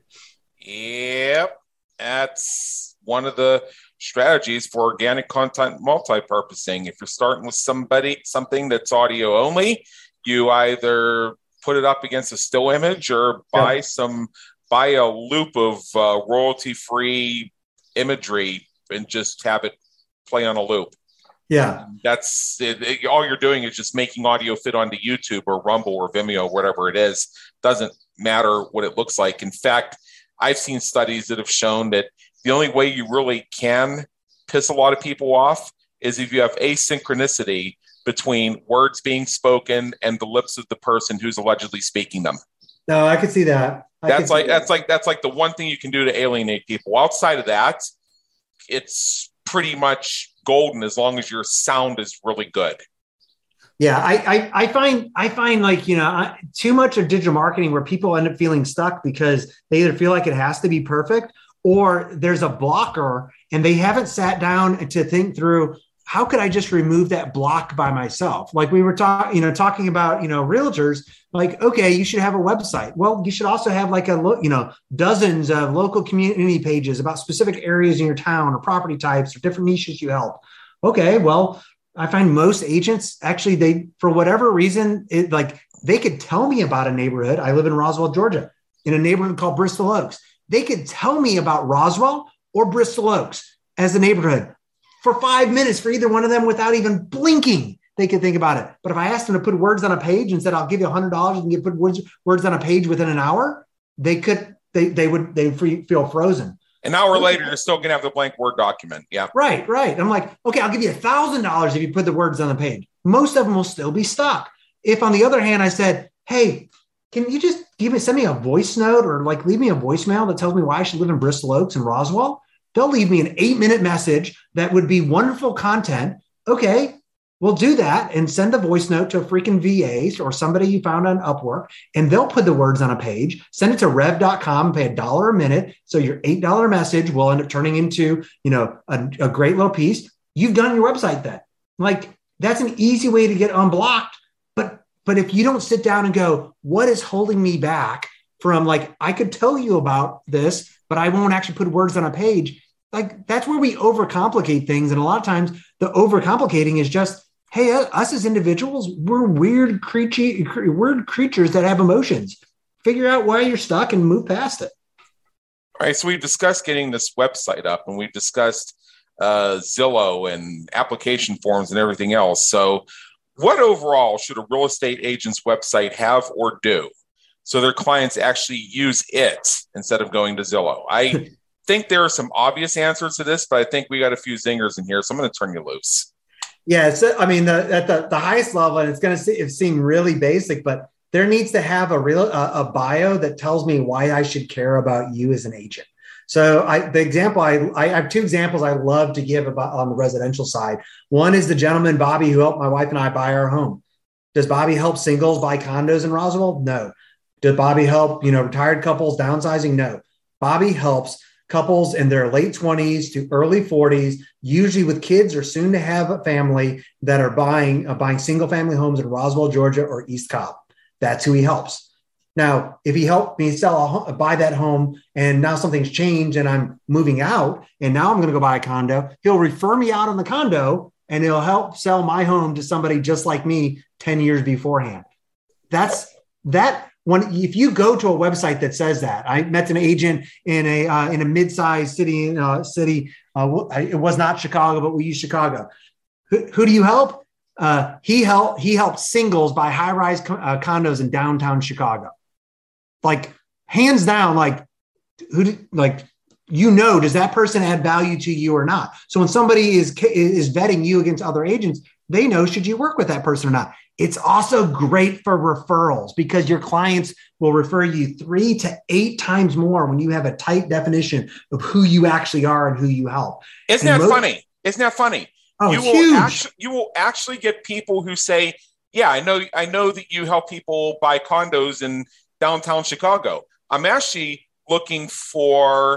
Yep. That's one of the strategies for organic content multi-purposing. If you're starting with somebody, something that's audio only, you either put it up against a still image or buy yep. some, buy a loop of uh, royalty-free imagery and just have it play on a loop. Yeah. That's it, it, all you're doing is just making audio fit onto YouTube or Rumble or Vimeo, whatever it is. Doesn't matter what it looks like. In fact, I've seen studies that have shown that the only way you really can piss a lot of people off is if you have asynchronicity between words being spoken and the lips of the person who's allegedly speaking them. No, I can see that. I that's like that. that's like that's like the one thing you can do to alienate people. Outside of that, it's pretty much golden as long as your sound is really good. Yeah, I, I, I find I find like, you know, too much of digital marketing where people end up feeling stuck because they either feel like it has to be perfect or there's a blocker and they haven't sat down to think through, how could I just remove that block by myself? Like we were talking, you know, talking about, you know, realtors, like, okay, you should have a website. Well, you should also have like a, you know, dozens of local community pages about specific areas in your town or property types or different niches you help. Okay, well, I find most agents actually, they, for whatever reason, it like they could tell me about a neighborhood. I live in Roswell, Georgia, in a neighborhood called Bristol Oaks. They could tell me about Roswell or Bristol Oaks as a neighborhood for five minutes for either one of them without even blinking. They could think about it. But if I asked them to put words on a page and said, I'll give you a hundred dollars and you put words, words on a page within an hour, they could, they, they would, they would feel frozen. An hour later, you're still going to have the blank Word document. Yeah. Right, right. I'm like, okay, I'll give you a thousand dollars if you put the words on the page. Most of them will still be stuck. If on the other hand, I said, hey, can you just give me, send me a voice note or like leave me a voicemail that tells me why I should live in Bristol Oaks and Roswell? They'll leave me an eight minute message that would be wonderful content. Okay, we'll do that and send a voice note to a freaking V A or somebody you found on Upwork, and they'll put the words on a page, send it to rev dot com, pay a dollar a minute. So your eight dollars message will end up turning into, you know, a, a great little piece. You've done your website then. Like that's an easy way to get unblocked. But, but if you don't sit down and go, what is holding me back from like, I could tell you about this, but I won't actually put words on a page. Like that's where we overcomplicate things. And a lot of times the overcomplicating is just, hey, us as individuals, we're weird creature, weird creatures that have emotions. Figure out why you're stuck and move past it. All right. So we've discussed getting this website up and we've discussed uh, Zillow and application forms and everything else. So what overall should a real estate agent's website have or do so their clients actually use it instead of going to Zillow? I think there are some obvious answers to this, but I think we got a few zingers in here. So I'm going to turn you loose. Yeah, so I mean, the, at the, the highest level, and it's going to seem really basic, but there needs to have a real a, a bio that tells me why I should care about you as an agent. So I, the example, I, I have two examples I love to give about on the residential side. One is the gentleman, Bobby, who helped my wife and I buy our home. Does Bobby help singles buy condos in Roswell? No. Does Bobby help, you know, retired couples downsizing? No. Bobby helps couples in their late twenties to early forties, usually with kids or soon to have a family that are buying uh, buying single family homes in Roswell, Georgia or East Cobb. That's who he helps. Now, if he helped me sell a home, buy that home and now something's changed and I'm moving out and now I'm going to go buy a condo, he'll refer me out on the condo and he'll help sell my home to somebody just like me ten years beforehand. That's that. When if you go to a website that says that, I met an agent in a uh, in a mid-sized city uh, city. Uh, it was not Chicago, but we use Chicago. Who, who do you help? Uh, he help he helps singles buy high-rise co- uh, condos in downtown Chicago. Like hands down, like who do, like you know, does that person add value to you or not? So when somebody is is vetting you against other agents, they know should you work with that person or not. It's also great for referrals because your clients will refer you three to eight times more when you have a tight definition of who you actually are and who you help. Isn't and that most- funny? Isn't that funny? Oh, you it's will huge. actually you will actually get people who say, "Yeah, I know I know that you help people buy condos in downtown Chicago. I'm actually looking for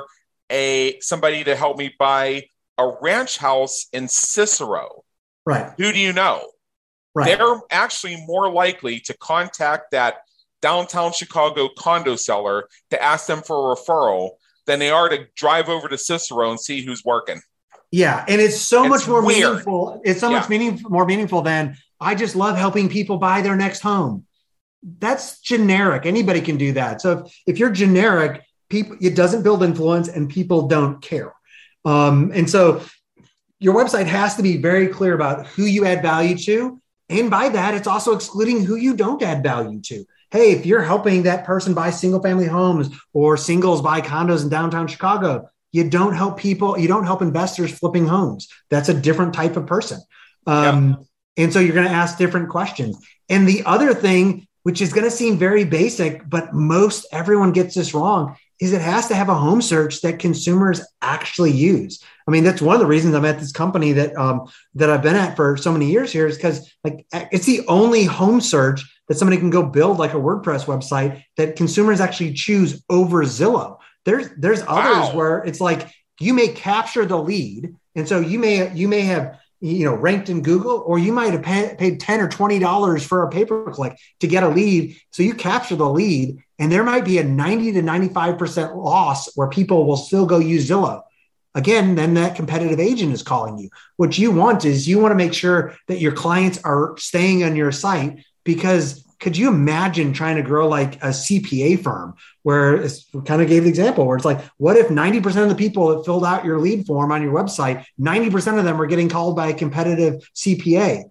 a somebody to help me buy a ranch house in Cicero. Right. Who do you know? Right. They're actually more likely to contact that downtown Chicago condo seller to ask them for a referral than they are to drive over to Cicero and see who's working. Yeah, and it's so It's much more weird. meaningful. It's so Yeah. much meaning, more meaningful than I just love helping people buy their next home. That's generic. Anybody can do that. So if, if you're generic, people, it doesn't build influence and people don't care. Um, and so your website has to be very clear about who you add value to. And by that, it's also excluding who you don't add value to. Hey, if you're helping that person buy single family homes or singles buy condos in downtown Chicago, you don't help people. You don't help investors flipping homes. That's a different type of person. Um, yeah. And so you're going to ask different questions. And the other thing, which is going to seem very basic, but most everyone gets this wrong, is it has to have a home search that consumers actually use. I mean, that's one of the reasons I'm at this company that um, that I've been at for so many years here is because like it's the only home search that somebody can go build like a WordPress website that consumers actually choose over Zillow. There's there's others Wow. where it's like you may capture the lead, and so you may you may have you know ranked in Google, or you might have pay, paid ten or twenty dollars for a pay per click to get a lead. So you capture the lead, and there might be a ninety to ninety-five percent loss where people will still go use Zillow. Again, then that competitive agent is calling you. What you want is you want to make sure that your clients are staying on your site, because could you imagine trying to grow like a C P A firm where it's, we kind of gave the example where it's like, what if ninety percent of the people that filled out your lead form on your website, ninety percent of them are getting called by a competitive C P A?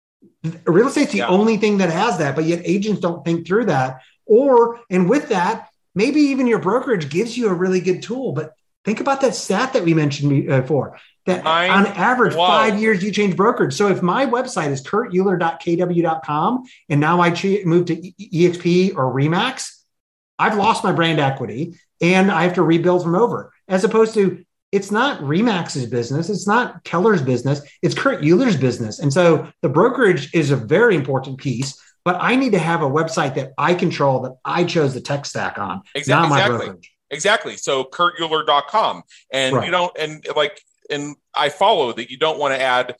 Real estate's the Yeah. only thing that has that, but yet agents don't think through that. Or, and with that, maybe even your brokerage gives you a really good tool, but think about that stat that we mentioned before, that Nine, on average, whoa. five years you change brokerage. So if my website is kurt euler dot k w dot com and now I ch- move to E X P or Remax, I've lost my brand equity and I have to rebuild from over. As opposed to, it's not Remax's business. It's not Keller's business. It's Kurt Euler's business. And so the brokerage is a very important piece, but I need to have a website that I control, that I chose the tech stack on, Exactly. not my Exactly. brokerage. Exactly. So kurt euler dot com. And Right. you don't, and like, and I follow that you don't want to add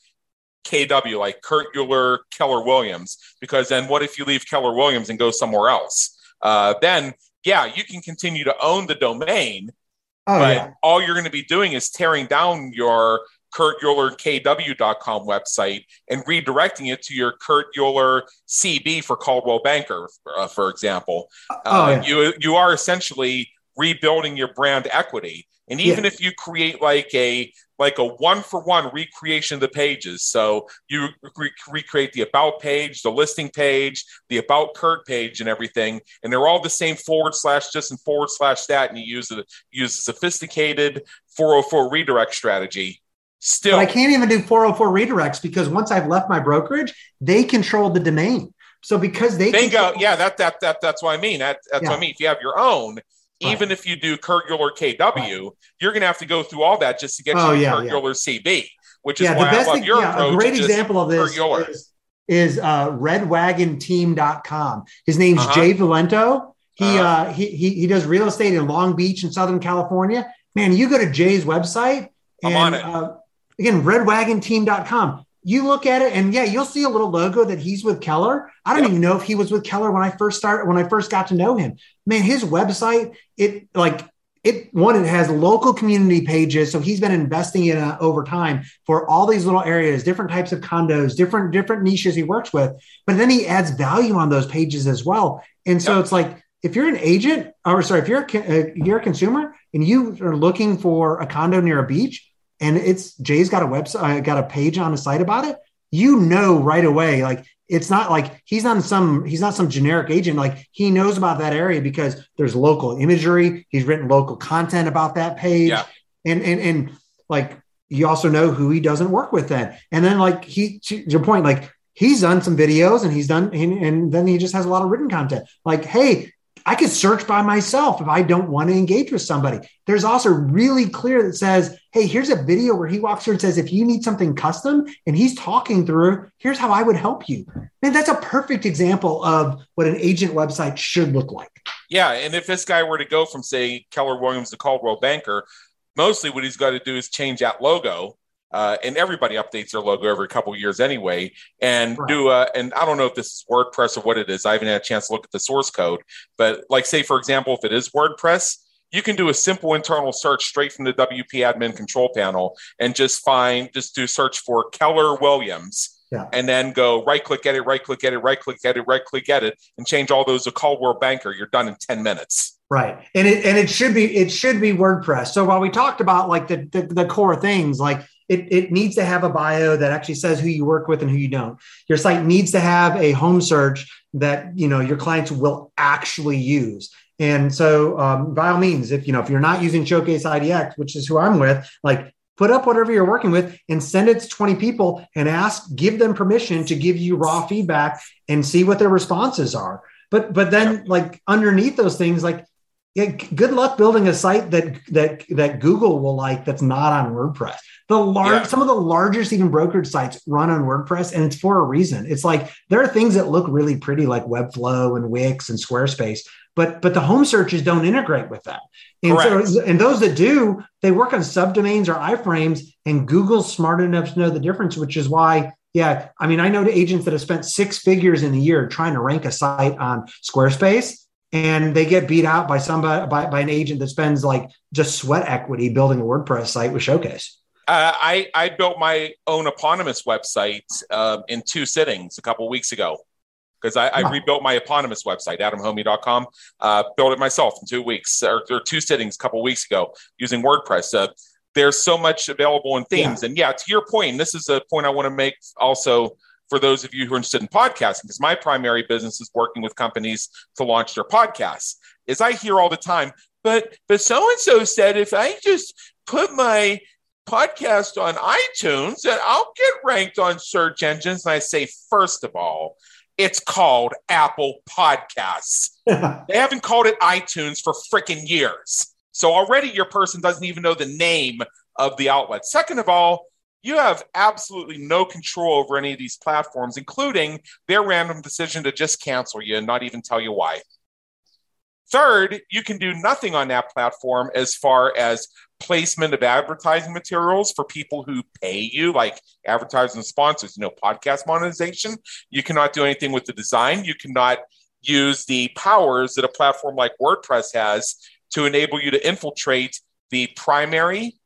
K W, like Kurt Euler, Keller Williams, because then what if you leave Keller Williams and go somewhere else? Uh, then, yeah, you can continue to own the domain, Oh, but yeah. all you're going to be doing is tearing down your kurt euler k w dot com website and redirecting it to your Kurt Euler C B for Coldwell Banker, uh, for example. Uh, Oh, yeah. You you are essentially rebuilding your brand equity. And even Yeah. if you create like a like a one for one recreation of the pages, so you re- recreate the about page, the listing page, the about Kurt page, and everything, and they're all the same forward slash this and forward slash that, and you use a use a sophisticated four oh four redirect strategy. Still, But I can't even do four oh four redirects because once I've left my brokerage, they control the domain. So because they bingo, control- yeah, that that that that's what I mean. That, that's Yeah. what I mean. If you have your own. Even Right. if you do Kurt Euler K W, right. you're going to have to go through all that just to get Oh, you yeah, Kurt yeah. Euler C B, which is yeah, why the I best love thing, your yeah, approach. a great just example of this Kurt Euler. is, is uh, red wagon team dot com. His name's Uh-huh. Jay Valento. He, Uh-huh. uh, he he he does real estate in Long Beach in Southern California. Man, you go to Jay's website and I'm on it. Uh, again, red wagon team dot com. You look at it and yeah, you'll see a little logo that he's with Keller. I don't Yep. even know if he was with Keller when I first started, when I first got to know him. Man, his website, it like it one, it has local community pages. So he's been investing in uh, over time for all these little areas, different types of condos, different, different niches he works with, but then he adds value on those pages as well. And so Yep. it's like, if you're an agent or sorry, if you're a, uh, you're a consumer and you are looking for a condo near a beach, and it's Jay's got a website, uh, got a page on the site about it, you know right away, like it's not like he's not some he's not some generic agent. Like he knows about that area because there's local imagery. He's written local content about that page, Yeah. and and and like you also know who he doesn't work with then. And then like he to your point, like he's done some videos and he's done and, and then he just has a lot of written content. Like, hey, I could search by myself if I don't want to engage with somebody. There's also really clear that says, hey, here's a video where he walks through and says, if you need something custom and he's talking through, here's how I would help you. Man, that's a perfect example of what an agent website should look like. Yeah. And if this guy were to go from, say, Keller Williams to Coldwell Banker, mostly what he's got to do is change that logo. Uh, and everybody updates their logo every couple of years anyway, and right. do a, and I don't know if this is WordPress or what it is. I haven't had a chance to look at the source code, but like say, for example, if it is WordPress, you can do a simple internal search straight from the W P admin control panel and just find, just do search for Keller Williams yeah. and then go right click edit, right click edit, right click edit, right click edit, and change all those to Coldwell Banker. You're done in ten minutes. Right. And it, and it should be, it should be WordPress. So while we talked about like the, the, the core things, like It, it needs to have a bio that actually says who you work with and who you don't. Your site needs to have a home search that, you know, your clients will actually use. And so um, by all means, if, you know, if you're not using Showcase I D X, which is who I'm with, like put up whatever you're working with and send it to twenty people and ask, give them permission to give you raw feedback and see what their responses are. But, but then like underneath those things, like, yeah, good luck building a site that, that, that Google will like, that's not on WordPress. The large, yeah. Some of the largest even brokerage sites run on WordPress, and it's for a reason. It's like there are things that look really pretty, like Webflow and Wix and Squarespace, but but the home searches don't integrate with that. And Correct. so, and those that do, they work on subdomains or iframes, and Google's smart enough to know the difference, which is why, yeah, I mean, I know the agents that have spent six figures in a year trying to rank a site on Squarespace, and they get beat out by somebody by, by an agent that spends like just sweat equity building a WordPress site with Showcase. Uh, I, I built my own eponymous website uh, in two sittings a couple of weeks ago because I, I wow. rebuilt my eponymous website, adam homey dot com. Uh, built it myself in two weeks or, or two sittings a couple of weeks ago using WordPress. Uh, there's so much available in themes. Yeah. And yeah, to your point, and this is a point I want to make also for those of you who are interested in podcasting, because my primary business is working with companies to launch their podcasts, is I hear all the time, but but so-and-so said if I just put my podcast on iTunes that I'll get ranked on search engines. And I say, first of all, it's called Apple Podcasts. They haven't called it iTunes for freaking years. So already your person doesn't even know the name of the outlet. Second of all, you have absolutely no control over any of these platforms, including their random decision to just cancel you and not even tell you why. Third, you can do nothing on that platform as far as placement of advertising materials for people who pay you, like advertising sponsors, you know, podcast monetization. You cannot do anything with the design. You cannot use the powers that a platform like WordPress has to enable you to infiltrate the primary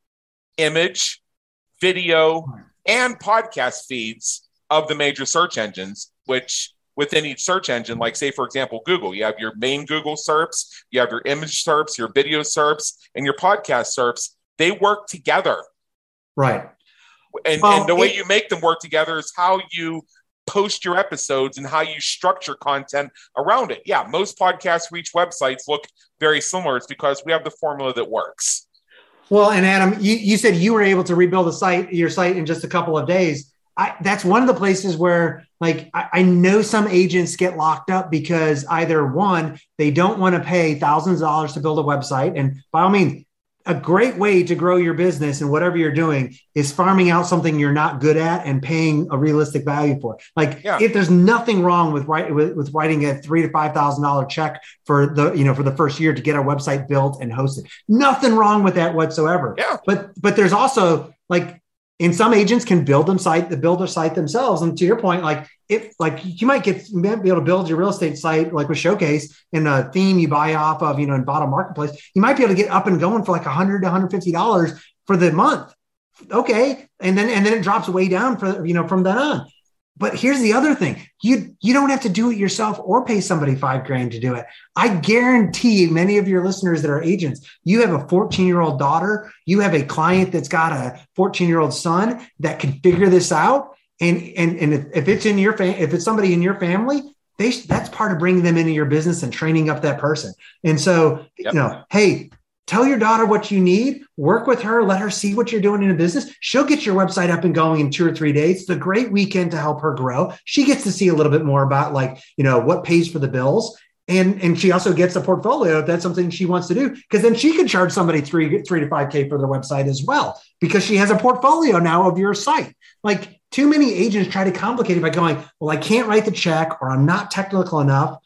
image, video, and podcast feeds of the major search engines, which within each search engine, like say, for example, Google, you have your main Google S E R Ps, you have your image S E R Ps, your video S E R Ps, and your podcast S E R Ps. They work together. Right. And, well, and the way it, you make them work together is how you post your episodes and how you structure content around it. Yeah, most podcasts reach websites look very similar. It's because we have the formula that works. Well, and Adam, you, you said you were able to rebuild a site, your site in just a couple of days. I, that's one of the places where, like, I, I know some agents get locked up because either one, they don't want to pay thousands of dollars to build a website. And by all means, a great way to grow your business and whatever you're doing is farming out something you're not good at and paying a realistic value for. Like, yeah. if there's nothing wrong with, write, with with writing a three to five thousand dollar check for the you know for the first year to get a website built and hosted, nothing wrong with that whatsoever. Yeah. But but there's also like. And some agents can build them site, build their site themselves. And to your point, like if like you might get you might be able to build your real estate site like with Showcase in a theme you buy off of, you know, in Bottom Marketplace, you might be able to get up and going for like a hundred to one hundred fifty dollars for the month. Okay. And then and then it drops way down for you know from then on. But here's the other thing. You you don't have to do it yourself or pay somebody five grand to do it. I guarantee many of your listeners that are agents, you have a fourteen-year-old daughter, you have a client that's got a fourteen-year-old son that can figure this out. And, and, and if, if it's in your fam- if it's somebody in your family, they that's part of bringing them into your business and training up that person. And so, yep. you know, hey, tell your daughter what you need, work with her, let her see what you're doing in a business. She'll get your website up and going in two or three days. It's a great weekend to help her grow. She gets to see a little bit more about like, you know, what pays for the bills. And, and she also gets a portfolio if that's something she wants to do, because then she can charge somebody three, three to five K for their website as well, because she has a portfolio now of your site. Like too many agents try to complicate it by going, well, I can't write the check or I'm not technical enough.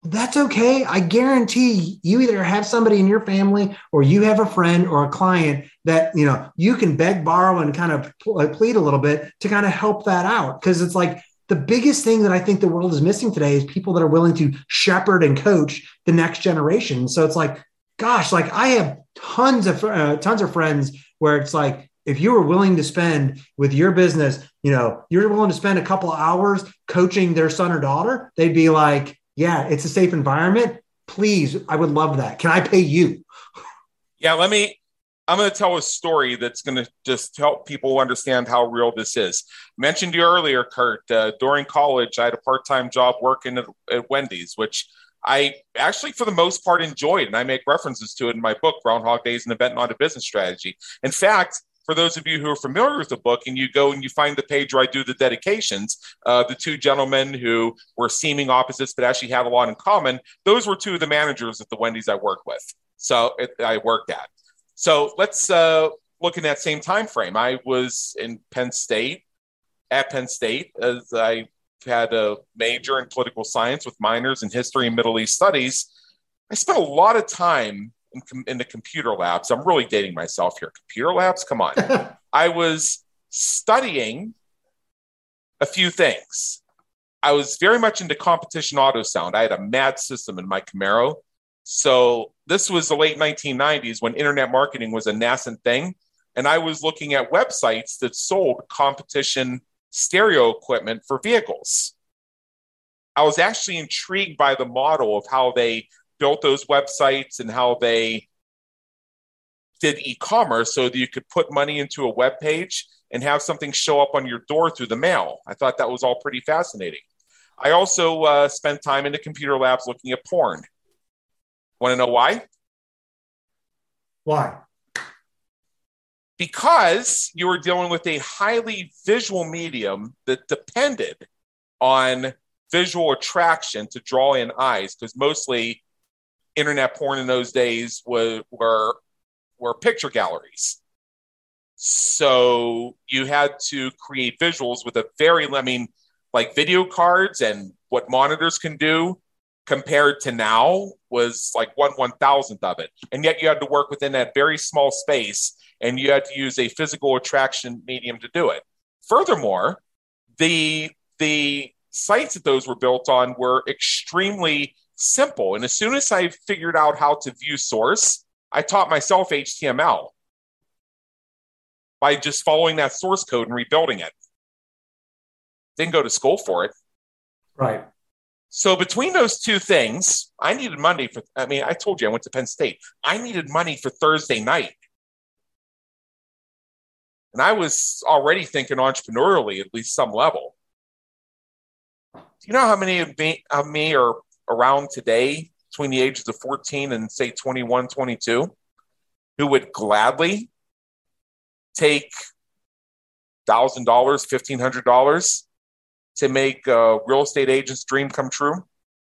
that's okay. I guarantee you either have somebody in your family or you have a friend or a client that, you know, you can beg, borrow, and kind of plead a little bit to kind of help that out. Because it's like the biggest thing that I think the world is missing today is people that are willing to shepherd and coach the next generation. So it's like, gosh, like I have tons of uh, tons of friends where it's like, if you were willing to spend with your business, you know, you're willing to spend a couple of hours coaching their son or daughter, they'd be like, yeah, it's a safe environment. Please, I would love that. Can I pay you? Yeah, let me, I'm going to tell a story that's going to just help people understand how real this is. Mentioned to you earlier, Kurt, uh, during college, I had a part-time job working at, at Wendy's, which I actually, for the most part, enjoyed. And I make references to it in my book, Groundhog Days, an Event Not a Business Strategy. In fact, for those of you who are familiar with the book and you go and you find the page where I do the dedications, uh, the two gentlemen who were seeming opposites but actually had a lot in common, those were two of the managers at the Wendy's I worked with. So it, I worked at. So let's uh, look in that same time frame. I was in Penn State, at Penn State, as I had a major in political science with minors in history and Middle East studies. I spent a lot of time in, com- in the computer labs. I'm really dating myself here. Computer labs? Come on. I was studying a few things. I was very much into competition auto sound. I had a mad system in my Camaro. So this was the late nineteen nineties when internet marketing was a nascent thing. And I was looking at websites that sold competition stereo equipment for vehicles. I was actually intrigued by the model of how they built those websites and how they did e-commerce so that you could put money into a web page and have something show up on your door through the mail. I thought that was all pretty fascinating. I also uh, spent time in the computer labs looking at porn. Want to know why? Why? Because you were dealing with a highly visual medium that depended on visual attraction to draw in eyes, because mostly internet porn in those days were, were, were picture galleries. So you had to create visuals with a very, I mean, like video cards and what monitors can do compared to now was like one one thousandth of it. And yet you had to work within that very small space and you had to use a physical attraction medium to do it. Furthermore, the, the sites that those were built on were extremely simple. And as soon as I figured out how to view source, I taught myself H T M L by just following that source code and rebuilding it. Didn't go to school for it. Right. So between those two things, I needed money for, I mean, I told you I went to Penn State. I needed money for Thursday night. And I was already thinking entrepreneurially, at least some level. Do you know how many of me, of me are around today between the ages of fourteen and say twenty-one, twenty-two, who would gladly take one thousand dollars, fifteen hundred dollars to make a real estate agent's dream come true?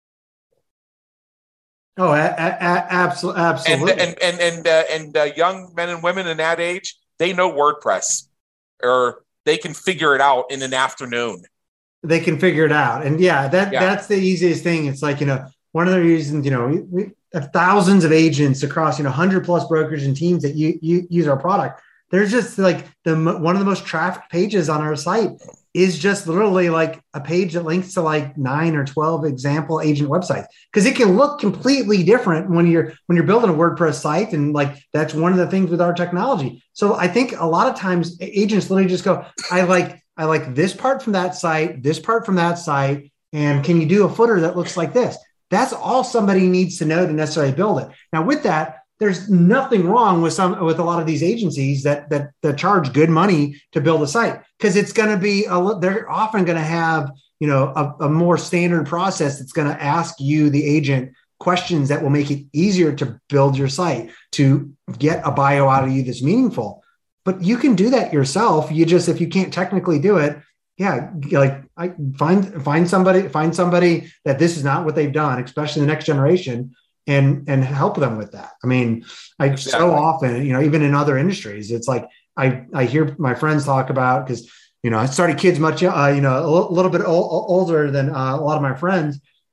Oh, a- a- a- absolutely, absolutely. And and and and, uh, and uh, young men and women in that age, they know WordPress, or they can figure it out in an afternoon. They can figure it out, and yeah, that Yeah. that's the easiest thing. It's like, you know, one of the reasons, you know, we, we have thousands of agents across, you know, one hundred plus brokers and teams that you, you use our product. There's just like the one of the most trafficked pages on our site is just literally like a page that links to like nine or twelve example agent websites, because it can look completely different when you're when you're building a WordPress site. And like, that's one of the things with our technology. So I think a lot of times agents literally just go, I like, I like this part from that site, this part from that site. And can you do a footer that looks like this? That's all somebody needs to know to necessarily build it. Now with that, there's nothing wrong with some with a lot of these agencies that that, that charge good money to build a site, because it's going to be a, they're often going to have, you know, a, a more standard process that's going to ask you, the agent, questions that will make it easier to build your site, to get a bio out of you that's meaningful. But you can do that yourself. You just, if you can't technically do it, yeah, like I find find somebody find somebody that this is not what they've done, especially the next generation. And and help them with that. I mean, I exactly. so often, you know, even in other industries, it's like I I hear my friends talk about, because, you know, I started kids much, uh, you know, a l- little bit o- older than uh, a lot of my friends.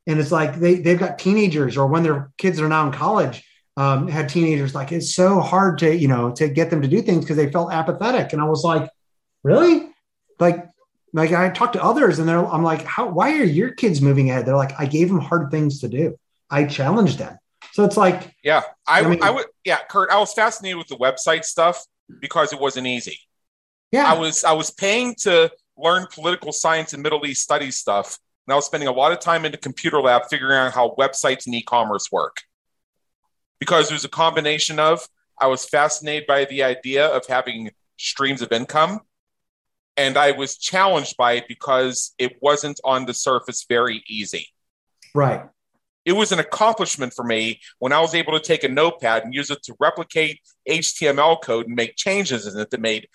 And it's like they, they've got teenagers, or when their kids are now in college, um, had teenagers, like it's so hard to, you know, to get them to do things because they felt apathetic. And I was like, really? Like, like I talked to others and they're, I'm like, how, why are your kids moving ahead? They're like, I gave them hard things to do. I challenged them. So it's like, yeah, I, I, mean, I would, yeah, Kurt, I was fascinated with the website stuff because it wasn't easy. Yeah. I was, I was paying to learn political science and Middle East studies stuff. And I was spending a lot of time in the computer lab figuring out how websites and e-commerce work. Because there's a combination of, I was fascinated by the idea of having streams of income. And I was challenged by it because it wasn't on the surface very easy. Right. It was an accomplishment for me when I was able to take a notepad and use it to replicate H T M L code and make changes in it that made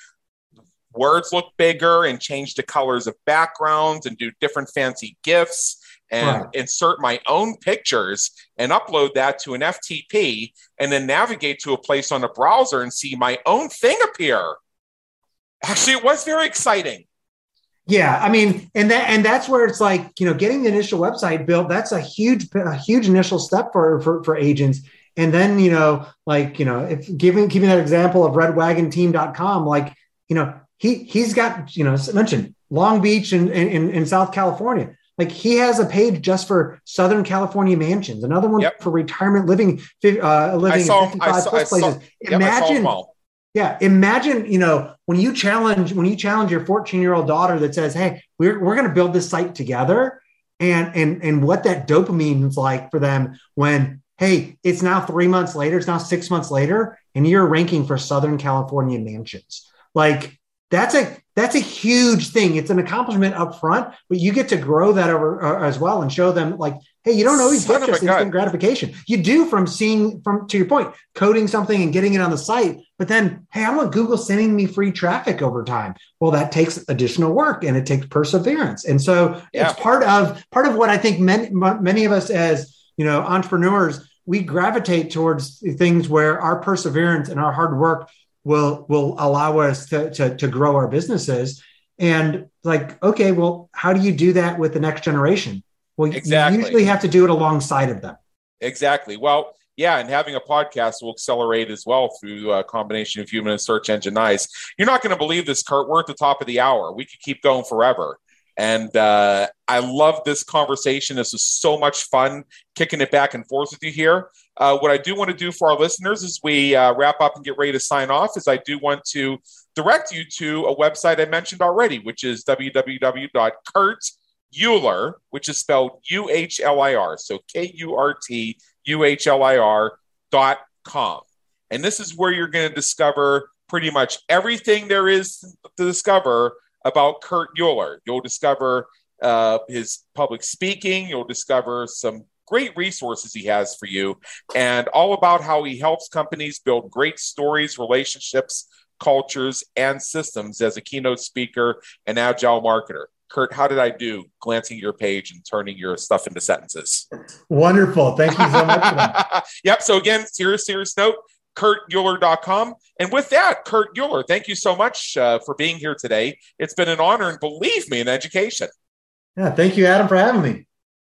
words look bigger and change the colors of backgrounds and do different fancy GIFs and right. insert my own pictures and upload that to an F T P and then navigate to a place on the browser and see my own thing appear. Actually, it was very exciting. Yeah, I mean, and that and that's where it's like, you know, getting the initial website built, that's a huge, a huge initial step for, for, for agents. And then, you know, like, you know, if giving, giving that example of red wagon team dot com, like, you know, he, he's got, you know, as I mentioned, Long Beach and in, in South California. Like he has a page just for Southern California mansions, another one yep. for retirement living, uh, living saw, in fifty-five saw, plus places. Saw, Imagine, yep, yeah, imagine, you know, when you challenge, when you challenge your fourteen year old daughter that says, hey, we're, we're going to build this site together, and, and, and what that dopamine is like for them when, hey, it's now three months later, it's now six months later, and you're ranking for Southern California mansions. Like that's a, that's a huge thing. It's an accomplishment up front, but you get to grow that over uh, as well and show them like, hey, you don't always get just instant gratification. You do from seeing, from to your point, coding something and getting it on the site. But then, hey, I want Google sending me free traffic over time. Well, that takes additional work and it takes perseverance. And so yeah. it's part of part of what I think many, many of us as, you know, entrepreneurs, we gravitate towards things where our perseverance and our hard work will will allow us to, to, to grow our businesses. And like, okay, well, how do you do that with the next generation? Well, exactly. You usually have to do it alongside of them. Exactly. Well, yeah, and having a podcast will accelerate as well through a combination of human and search engine eyes. You're not going to believe this, Kurt. We're at the top of the hour. We could keep going forever. And uh, I love this conversation. This is so much fun kicking it back and forth with you here. Uh, what I do want to do for our listeners as we uh, wrap up and get ready to sign off is I do want to direct you to a website I mentioned already, which is w w w dot kurt uhlir, which is spelled U H L I R. So K U R T U H L I R dot com. And this is where you're going to discover pretty much everything there is to discover about Kurt Uhlir. You'll discover uh, his public speaking. You'll discover some great resources he has for you and all about how he helps companies build great stories, relationships, cultures, and systems as a keynote speaker and agile marketer. Kurt, how did I do glancing your page and turning your stuff into sentences? Wonderful. Thank you so much for that. Yep. So again, serious, serious note, kurt uhlir dot com. And with that, Kurt Uhlir, thank you so much uh, for being here today. It's been an honor, and believe me, an education. Yeah. Thank you, Adam, for having me.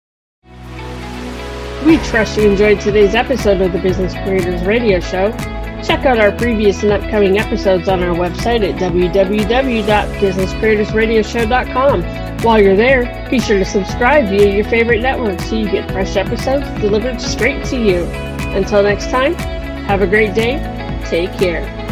We trust you enjoyed today's episode of the Business Creators Radio Show. Check out our previous and upcoming episodes on our website at w w w dot business creators radio show dot com. While you're there, be sure to subscribe via your favorite network so you get fresh episodes delivered straight to you. Until next time, have a great day. Take care.